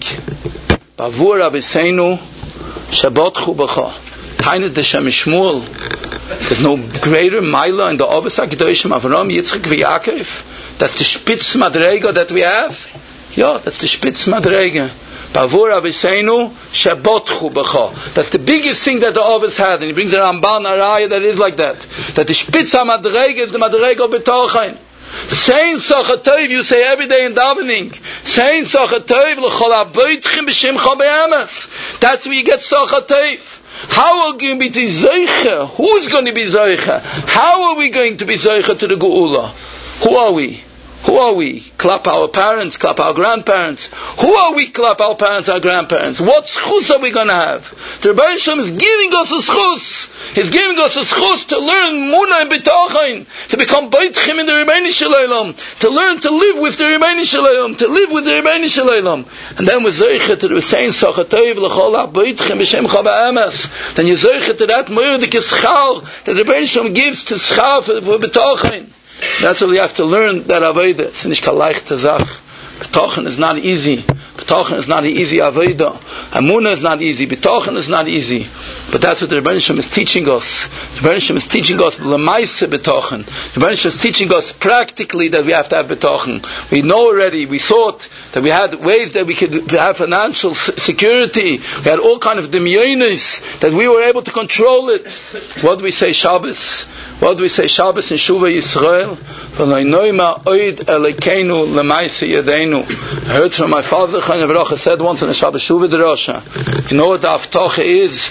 Bavur Aviseinu Shabotchu B'cha Tainat Deshem Shmuel. There's no greater Maila in the Ovis HaKadoshim Avram Yitzchak v'Yaakov. That's the Spitz Madrega that we have. Yeah, that's the Spitz Madrega. Bavur Aviseinu Shabotchu B'cha. That's the biggest thing that the Ovis had, and he brings a Ramban Araya that is like that. That the Spitz Madrega is the Madrega of B'tochain. Saying Sachatov, you say every day in davening. Saying Sachatov, l'chol aboitchim b'shimcha be'emes. That's where you get Sachatov. How are we going to be Zeicha? Who's going to be Zeicha? How are we going to be Zeicha to the Geula? Who are we? Who are we? Clap our parents, clap our grandparents. Who are we? Clap our parents, our grandparents. What schus are we going to have? The Rebbeinu Shalom is giving us a schus. He's giving us a schus to learn Munah and Bitochain, to become Beitchim in the Rebbeinu Shalom, to learn to live with the Rebbeinu Shalom, to live with the Rebbeinu Shalom. And then we're Zeicha to the saying Sachatov l'chol ha'beitchim b'shemcha b'emes. Then you're Zeicha to that Moedik Schar that the Rebbeinu Shalom gives to Schar for Bitochain. That's what we have to learn, that Avodah. It's nicht leichte Sache. Bitochen is not easy. Bitochen is not an easy Avodah. Amunah is not easy. Bitochen is not easy. But that's what the Rebbeinu Shalom is teaching us. The Rebbeinu Shalom is teaching us l'maise bitochen. The Rebbeinu Shalom is teaching us practically that we have to have bitochen. We know already, we thought that we had ways that we could have financial security. We had all kind of demyonis, that we were able to control it. What do we say Shabbos? What do we say Shabbos in Shuvah Yisrael? I heard from my father, Chaim Baruch, said once in a Shabbos Shuvah Derosha. You know what the Avtocha is?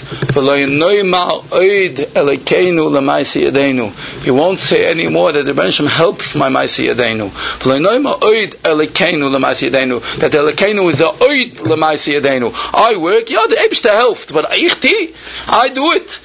You won't say anymore that the Rebbeinu Shalom helps my Maaseh Yadeinu. That the Elokeinu is a oid l'maaseh yadeinu. I work, yeah, the Eibshter helped, but I do it.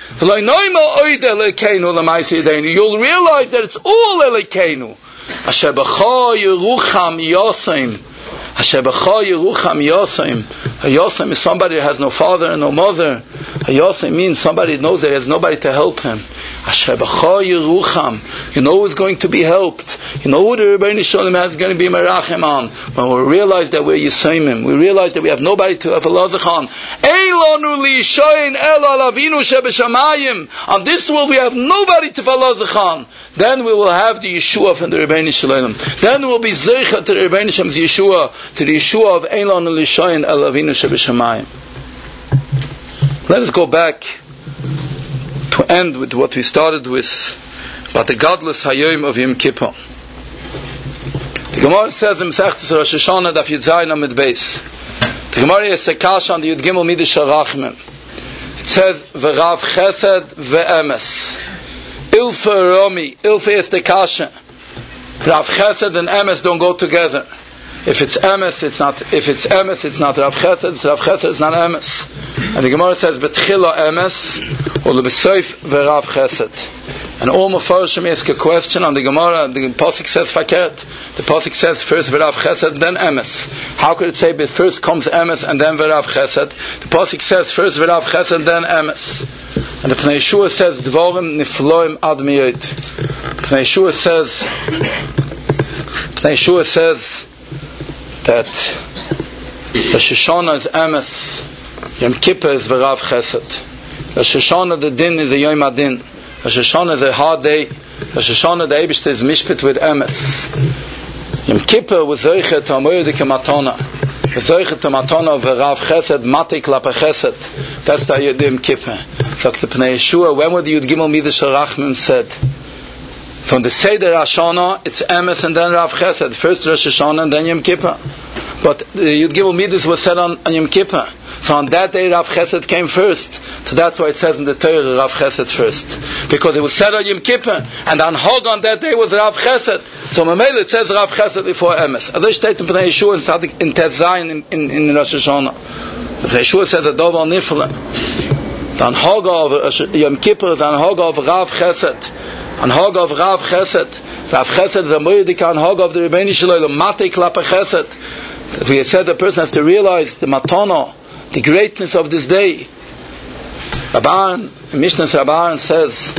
You'll realize that it's all Elokeinu. Asher b'cha yerucham yosem. Asher b'cha yerucham yosem. A yosem is somebody that has no father and no mother. A yosem means somebody knows that he has nobody to help him. Asher b'cha yerucham. You know who's going to be helped. You know who the Rebbeinu Shalom is going to be merachem on. When we realize that we're Yisayimim, we realize that we have nobody to have a lazachon. Eilonu li'ishayin el alavinu shebeshamayim. On this world we have nobody to falazachon. Then we will have the Yeshua from the Rebbeinu Shalom. Then we will be zeicha to the Rebbeinu Shalom's Yeshua, to the Yeshua of Eilonu li'ishayin el alavinu shebeshamayim. Let us go back to end with what we started with about the godless Hayom of Yom Kippur. The Gemara says in Masechtas Rosh Hashanah Daf Yud Zayin Amud Beis. The Gemara is a kasha on the Yud Gimel Midas Harachmim. It says V'Rav Chesed V'Emes. Ilfa Romi. Ilfa is the kasha. Rav Chesed and Emes don't go together. If it's Emes, it's not. If it's Emes, it's not Rav Chesed. It's Rav Chesed, it's not Emes. And the Gemara says B'Tchila Emes or L'B'Soif V'Rav Chesed. And all Mefarshim ask a question on the Gemara. The Pasuk says Fakert. The Pasuk says first V'Rav Chesed, then Emes. How could it say first comes Emes and then V'Rav Chesed? The Pasuk says first V'Rav Chesed, then Emes. And the Pnei Yeshua says Dvorim Nifloim Ad Miyot. Pnei Yeshua says that Rosh Hashanah is Emes, Yom Kippur is V'Rav Chesed. Rosh Hashanah the din is a Yom Adin. Rosh Hashanah is a hard day. Rosh Hashanah the Eibishter is mishpit with Emes. Yom Kippur was Zoichet HaMoyedik HaMatona. Zoichet HaMatona of V'Rav Chesed, Mati Klapa Chesed. That's the Yom Kippur. So the Pnei Yeshua, when would the Yud Gimel Midas Harachmim said? From the Seder Hashanah, it's Emes and then Rav Chesed. First Rosh Hashanah and then Yom Kippur. But the Yud Gimel Midas was said on Yom Kippur. So on that day Rav Chesed came first. So that's why it says in the Torah Rav Chesed first. Because it was said on Yom Kippur. And on Hog on that day was Rav Chesed. So Mamela it says Rav Chesed before Emes. As I stated in Pnei Yeshua in Tet Zayin in Rosh Hashanah. Pnei Yeshua says a Dov al Nifla. On Hog of Yom Kippur is on Hog of Rav Chesed. On Hog of Rav Chesed. Rav Chesed is a Moedik on Hog of the Rebbeinu Shalom. Mate Klapa Chesed. We had said the person has to realize the Matana, the greatness of this day. Rabban, Mishnah's Rabban says,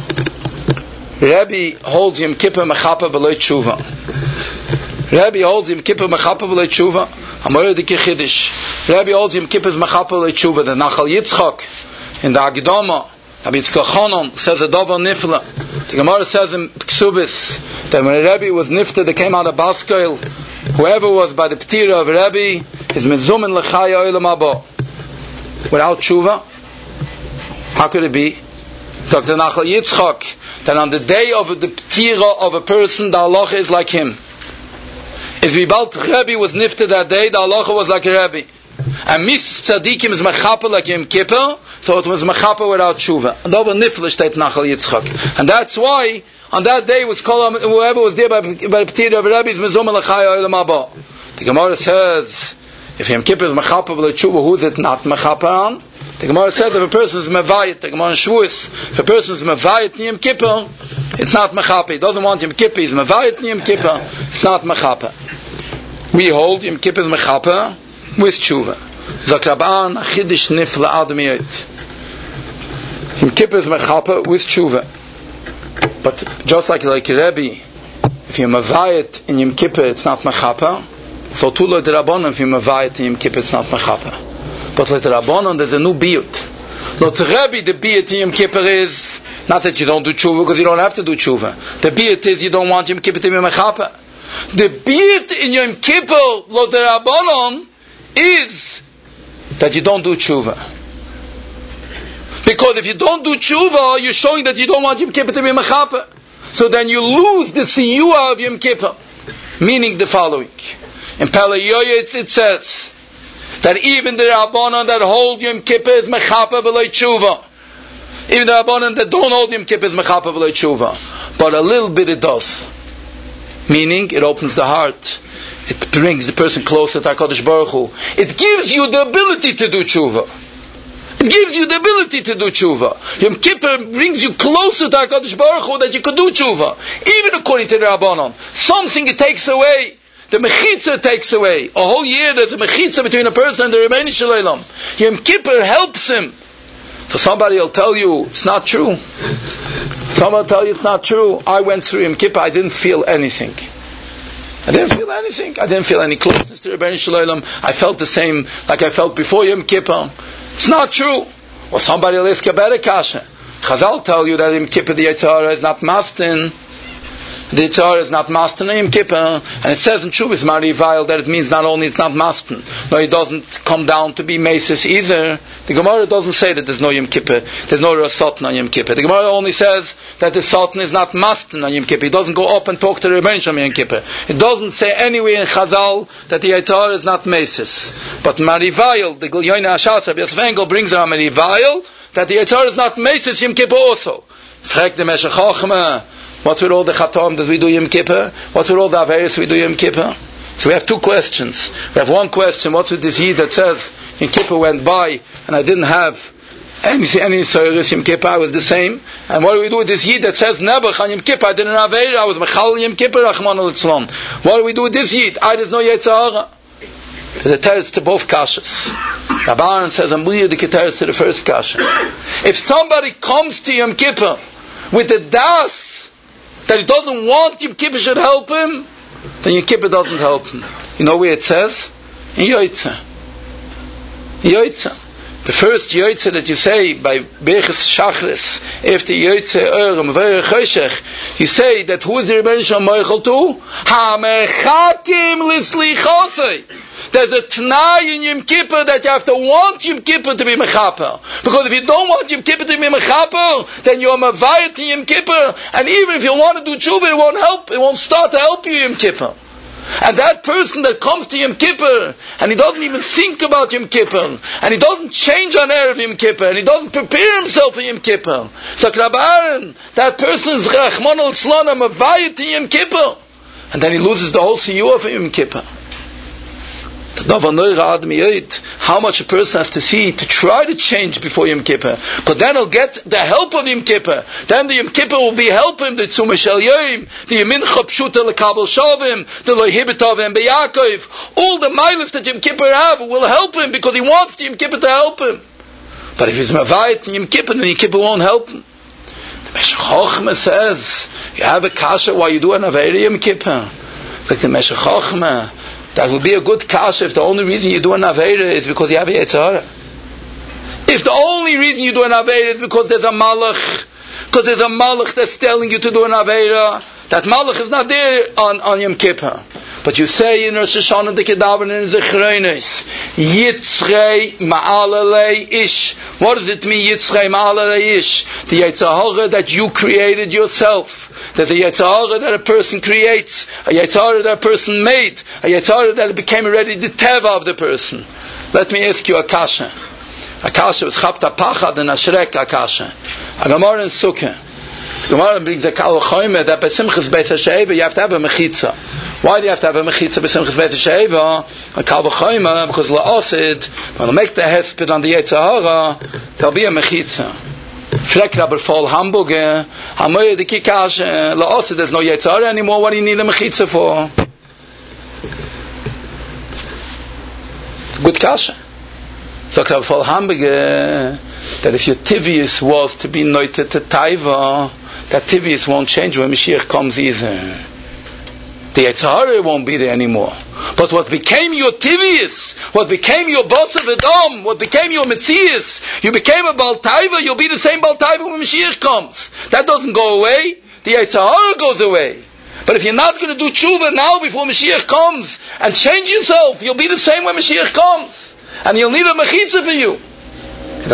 Rebbe holds Yom Kippur Mechapa B'loi Tshuva. Rebbe holds Yom Kippur Mechapa B'loi Tshuva. Amor Dike Chiddush. Rebbe holds Yom Kippur Mechapa B'loi Tshuva. The Nachal Yitzchak in the Agdama, Rabbi Yitzchak Chanon says a Dova Nifla. The Gemara says in Ksubis that when Rebbe was nifted, they came out of Baskoil. Whoever was by the Ptira of Rebbe is Mezumin L'chaya Olam Haba. Without tshuva, how could it be? So the Nachal Yitzchak, that on the day of the Ptira of a person, the halacha is like him. If Ibal Rebbe was nifted that day, the halacha was like a Rebbe. And Mis Tzadikim is Mechapa like Yom Kippur, so it was Mechapa without tshuva. And over Nifla state Nachal Yitzchak. And that's why on that day was called whoever was there by the Ptira of Rebbe is Mezum L'chaya Olam Haba. The Gemara says, if Yom Kippur is Mechapa with tshuva, who is it not Mechapa on? The Gemara says if a person is Mevayit, the Gemara in Shavuos, if a person is Mevayit in Yom Kippur, it's not Mechapa. He doesn't want Yom Kippur, he's Mevayit in Yom Kippur, it's not Mechapa. We hold Yom Kippur is Mechapa with tshuva. Zakraban Chiddush Nifla Ad Miyot. Yom Kippur is Mechapa with tshuva. But just like Rebbe, if you're Mavayit in Yom Kippur, it's not Mechapa. So too like the Rabbanon, if you're Mavayit in Yom Kippur, it's not Mechapa. But like the Rabbanon, there's a new biyut. Not Rebbe, the biyut in Yom Kippur is not that you don't do tshuva, because you don't have to do tshuva. The biyut is you don't want Yom Kippur to be Mechapa. The biyut in Yom Kippur, like the Rabbanon, is that you don't do tshuva. Because if you don't do tshuva, you're showing that you don't want Yom Kippur to be Mechapa. So then you lose the siyua of Yom Kippur. Meaning the following. In Pele Yoyetz it says that even the Rabbanon that hold Yom Kippur is Mechapa B'loi Tshuva. Even the Rabbanon that don't hold Yom Kippur is Mechapa B'loi Tshuva. But a little bit it does. Meaning it opens the heart. It brings the person closer to HaKadosh Baruch Hu. It gives you the ability to do tshuva. It gives you the ability to do tshuva. Yom Kippur brings you closer to HaKadosh Baruch Hu that you could do tshuva. Even according to the Rabbanon. Something it takes away the mechitza takes away. A whole year there's a mechitza between a person and the Rebbeinu Shalom. Yom Kippur helps him. So somebody will tell you it's not true. Someone will tell you it's not true. I went through Yom Kippur, I didn't feel anything. I didn't feel anything. I didn't feel any closeness to Rebbeinu Shalom. I felt the same like I felt before Yom Kippur. It's not true. Or somebody will ask a better kasha. Chazal tell you that Yom Kippur the Yetzer Hara is not mastin. The Yetzer Hara is not mastin in Yom Kippur, and it says in Shuvas Marivail that it means not only it's not mastin, no, it doesn't come down to be mesis either. The Gemara doesn't say that there's no Yom Kippur, there's no Satan on Yom Kippur. The Gemara only says that the Satan is not mastin on Yom Kippur. It doesn't go up and talk to the Rebbeinu on Yom Kippur. It doesn't say anywhere in Chazal that the Yetzer Hara is not mesis. But Marivail, the Gilyoina Ashas, Rabbi Yosef Engel brings down Marivail that the Yetzer Hara is not mesis Yom Kippur also. Frag the Meshech Chochmah. What's with all the Chatam that we do Yom Kippur? What's with all the Averis we do Yom Kippur? So we have two questions. We have one question, what's with this Yid that says Yom Kippur went by and I didn't have any Soiris Yom Kippur, I was the same. And what do we do with this Yid that says Nebuch on Yom Kippur, I didn't have Averis, I was Mechal Yom Kippur, Rachman al-Tzlon. What do we do with this Yid? There's no Yetzer Hara. There's a teretz to both kashas. Rabbi Aaron says, I'm weird the teretz to the first kasha. If somebody comes to Yom Kippur with the das that he doesn't want Yom Kippur should help him, then Yom Kippur doesn't help him. You know where it says? In Yoitza. Yoitza. The first Yoitza that you say by Beches Shachris, after Yoitza Erem Vere Choshech, you say that who is the Rebbeinu Shalom Moichel to? Ha-mechakim lislichosei. There's a t'nai in Yom Kippur that you have to want Yom Kippur to be mechaper. Because if you don't want Yom Kippur to be mechaper, then you're mavayat in Yom Kippur. And even if you want to do tshuva, it won't help. It won't start to help you Yom Kippur. And that person that comes to Yom Kippur, and he doesn't even think about Yom Kippur, and he doesn't change on Erev Yom Kippur, and he doesn't prepare himself for Yom Kippur. So Rabbi Aaron, that person is Rachman al-Tzlon, mavayat in Yom Kippur. And then he loses the whole siyuah for Yom Kippur. How much a person has to see to try to change before Yom Kippur, because then he'll get the help of Yom Kippur. Then the Yom Kippur will be helping the Tzumah Shel Yom, the Yemincha Pshuta Lekabel Shavim, the Lohibitov and Beyakov. All the milas that Yom Kippur have will help him because he wants the Yom Kippur to help him. But if he's mavayit in Yom Kippur, then Yom Kippur won't help him. The Meshech Chochmah says, you have a kasha while you do an Aveira Yom Kippur. Like the Meshech Chochmah, that would be a good kasha if the only reason you do an Aveira is because you have a Yetzer Hara. If the only reason you do an Aveira is because there's a Malach, that's telling you to do an Aveira, that Malach is not there on Yom Kippur. But you say in Rosh Hashanah the Kedaven in Zechreines, Yitzrei Ma'alalei Ish. What does it mean, Yitzrei Ma'alalei Ish? The Yetzer Hara that you created yourself. There's a Yetzer Hara that a person creates, a Yetzer Hara that a person made, a Yetzer Hara that became already the Teva of the person. Let me ask you a kasha. A kasha was Chapta Pachad and Ashrek a kasha. A Gemara in Sukkah. Gemara brings a Kal Choyme that by Simchas Beit HaShe'eva you have to have a Mechitza. Why do you have to have a Mechitza by Simchas Beit HaShe'eva? A Kal Choyme, because La'osid, when you make the Hesped on the Yetzer Hara, there'll be a Mechitza. Fleck aber voll Hamburger, Hamoye de Kikash, La'osid, there's no Yetzer Hara anymore, what do you need a Mechitza for? It's a good kasha. So aber voll Hamburger, that if your Tivius was to be noited to Taiva, that Tivius won't change when Mashiach comes either. The Yetzer Hara won't be there anymore. But what became your Tivius, what became your Boss of Edom, what became your Metzius, you became a Baal Taiva, you'll be the same Baal Taiva when Mashiach comes. That doesn't go away. The Yetzer Hara goes away. But if you're not going to do tshuva now before Mashiach comes and change yourself, you'll be the same when Mashiach comes. And you'll need a Mechitza for you. But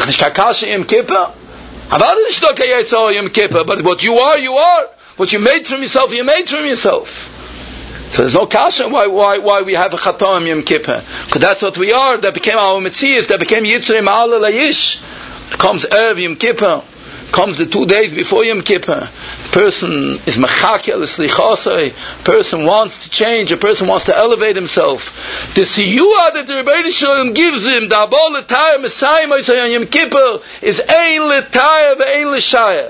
what you are, you are. What you made from yourself, you made from yourself. So there's no kasha why we have a Chatam Yom Kippur. Because that's what we are. That became our Metzias. That became Yitzrei Ma'ala Layish. Comes Erev Yom Kippur. Comes the 2 days before Yom Kippur. A person is mechakel eslichosei. A person wants to change. A person wants to elevate himself. The siyua that the Rebbeinu Shalom gives him, the abol l'tayah Messiah on Yom Kippur, is ein l'tayah ve'ein l'shayah.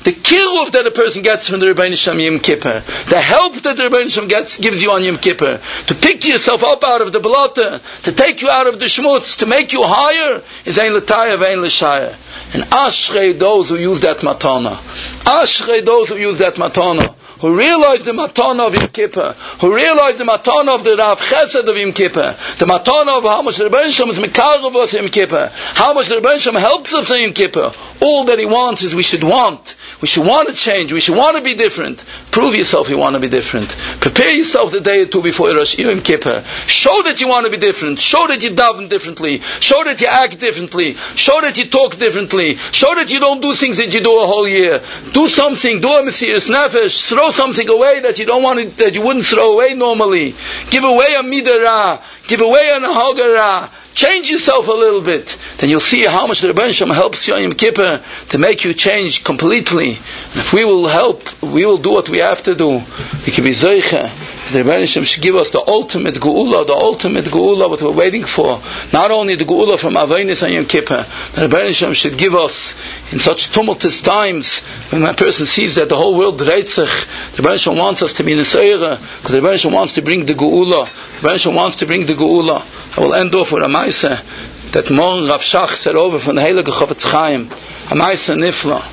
the kiruv that a person gets from the Rebbeinu Shem Yom Kippur, the help that the Rebbeinu Shem gives you on Yom Kippur, to pick yourself up out of the balata, to take you out of the shmutz, to make you higher, is ein l'taya ve'ein l'shaya. And ashrei those who use that matana. Ashrei those who use that matana, who realize the matana of Yom Kippur, who realize the matana of the Rav Chesed of Yom Kippur, the matana of how much the Rebbeinu Shem is mekar of us in Yom Kippur, how much the Rebbeinu Shem helps us in Yom Kippur. All that he wants is we should want to change, we should want to be different. Prove yourself you want to be different. Prepare yourself the day or two before Rosh Yom Kippur. Show that you want to be different. Show that you daven differently. Show that you act differently. Show that you talk differently. Show that you don't do things that you do a whole year. Do something. Do a Mesiras Nefesh. Throw something away that you don't want that you wouldn't throw away normally. Give away a Midah. Give away an Hagara. Change yourself a little bit. Then you'll see how much the Rebbeinu Shem helps you on Yom Kippur to make you change completely. And if we will help, we will do what we have to do. We can be Zeicha. The Rebbeinu Shem should give us the ultimate Geula, what we're waiting for. Not only the Geula from Aveinis on Yom Kippur, the Rebbeinu Shem should give us in such tumultuous times when a person sees that the whole world dreht sich. The Rebbeinu Shem wants us to be Neseira, because the Rebbeinu Shem wants to bring the Geula. The Rebbeinu Shem wants to bring the Geula. I will end off with a Maisa that morgen Rav Shach said over from the Heilige Chofetz Chaim, a Maisa Nifla.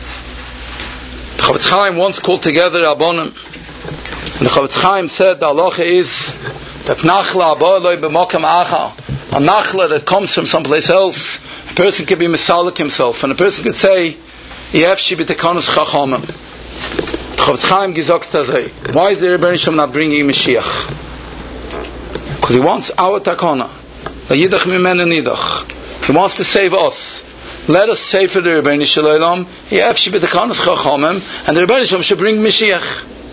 The Chofetz Chaim once called together Rabbonim, and the Chofetz Chaim said the halacha is that Nachla Aboloi b'mokam achar, a Nachla that comes from someplace else, a person can be Mesalik himself, and a person could say Yefshi b'tekonos chachamim. The Chofetz Chaim gesagt azay, why is the Rebbeinu Shem not bringing Mashiach? Because he wants our takana. He wants to save us. Let us save for the Rebbeinu Shalom. And the Rebbeinu Shalom should bring Mashiach.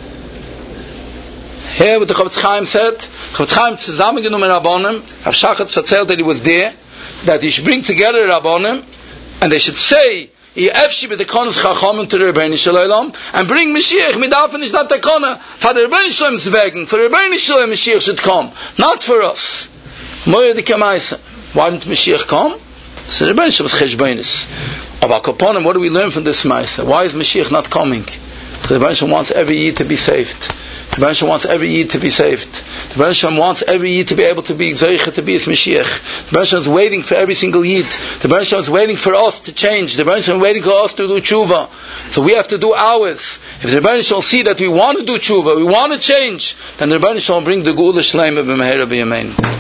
Here what the Chofetz Chaim said, Chofetz Chaim zusammengenommen Rabbonim, Rav Shachatz erzählt that he was there, that he should bring together Rabbonim, and they should say, to the Rebbeinu Shalom, and bring Mashiach, midafen is not takana, for the Rebbeinu Shalom's wegen, for the Rebbeinu Shalom Mashiach should come, not for us. Why didn't Mashiach come? So the Rebbeinu Shalom's cheshbeinis. About Kaponim, what do we learn from this Maisa? Why is Mashiach not coming? Because the Rebbeinu Shalom wants every Yid to be saved. The Rebbeinu Shalom wants every Yid to be saved. The Rebbeinu Shalom wants every Yid to be able to be Zeicha, to be his Mashiach. The Rebbeinu Shalom is waiting for every single Yid. The Rebbeinu Shalom is waiting for us to change. The Rebbeinu Shalom is waiting for us to do tshuva. So we have to do ours. If the Rebbeinu Shalom see that we want to do tshuva, we want to change, then the Rebbeinu Shalom will bring the Geula Shleima b'meheira b'yamein.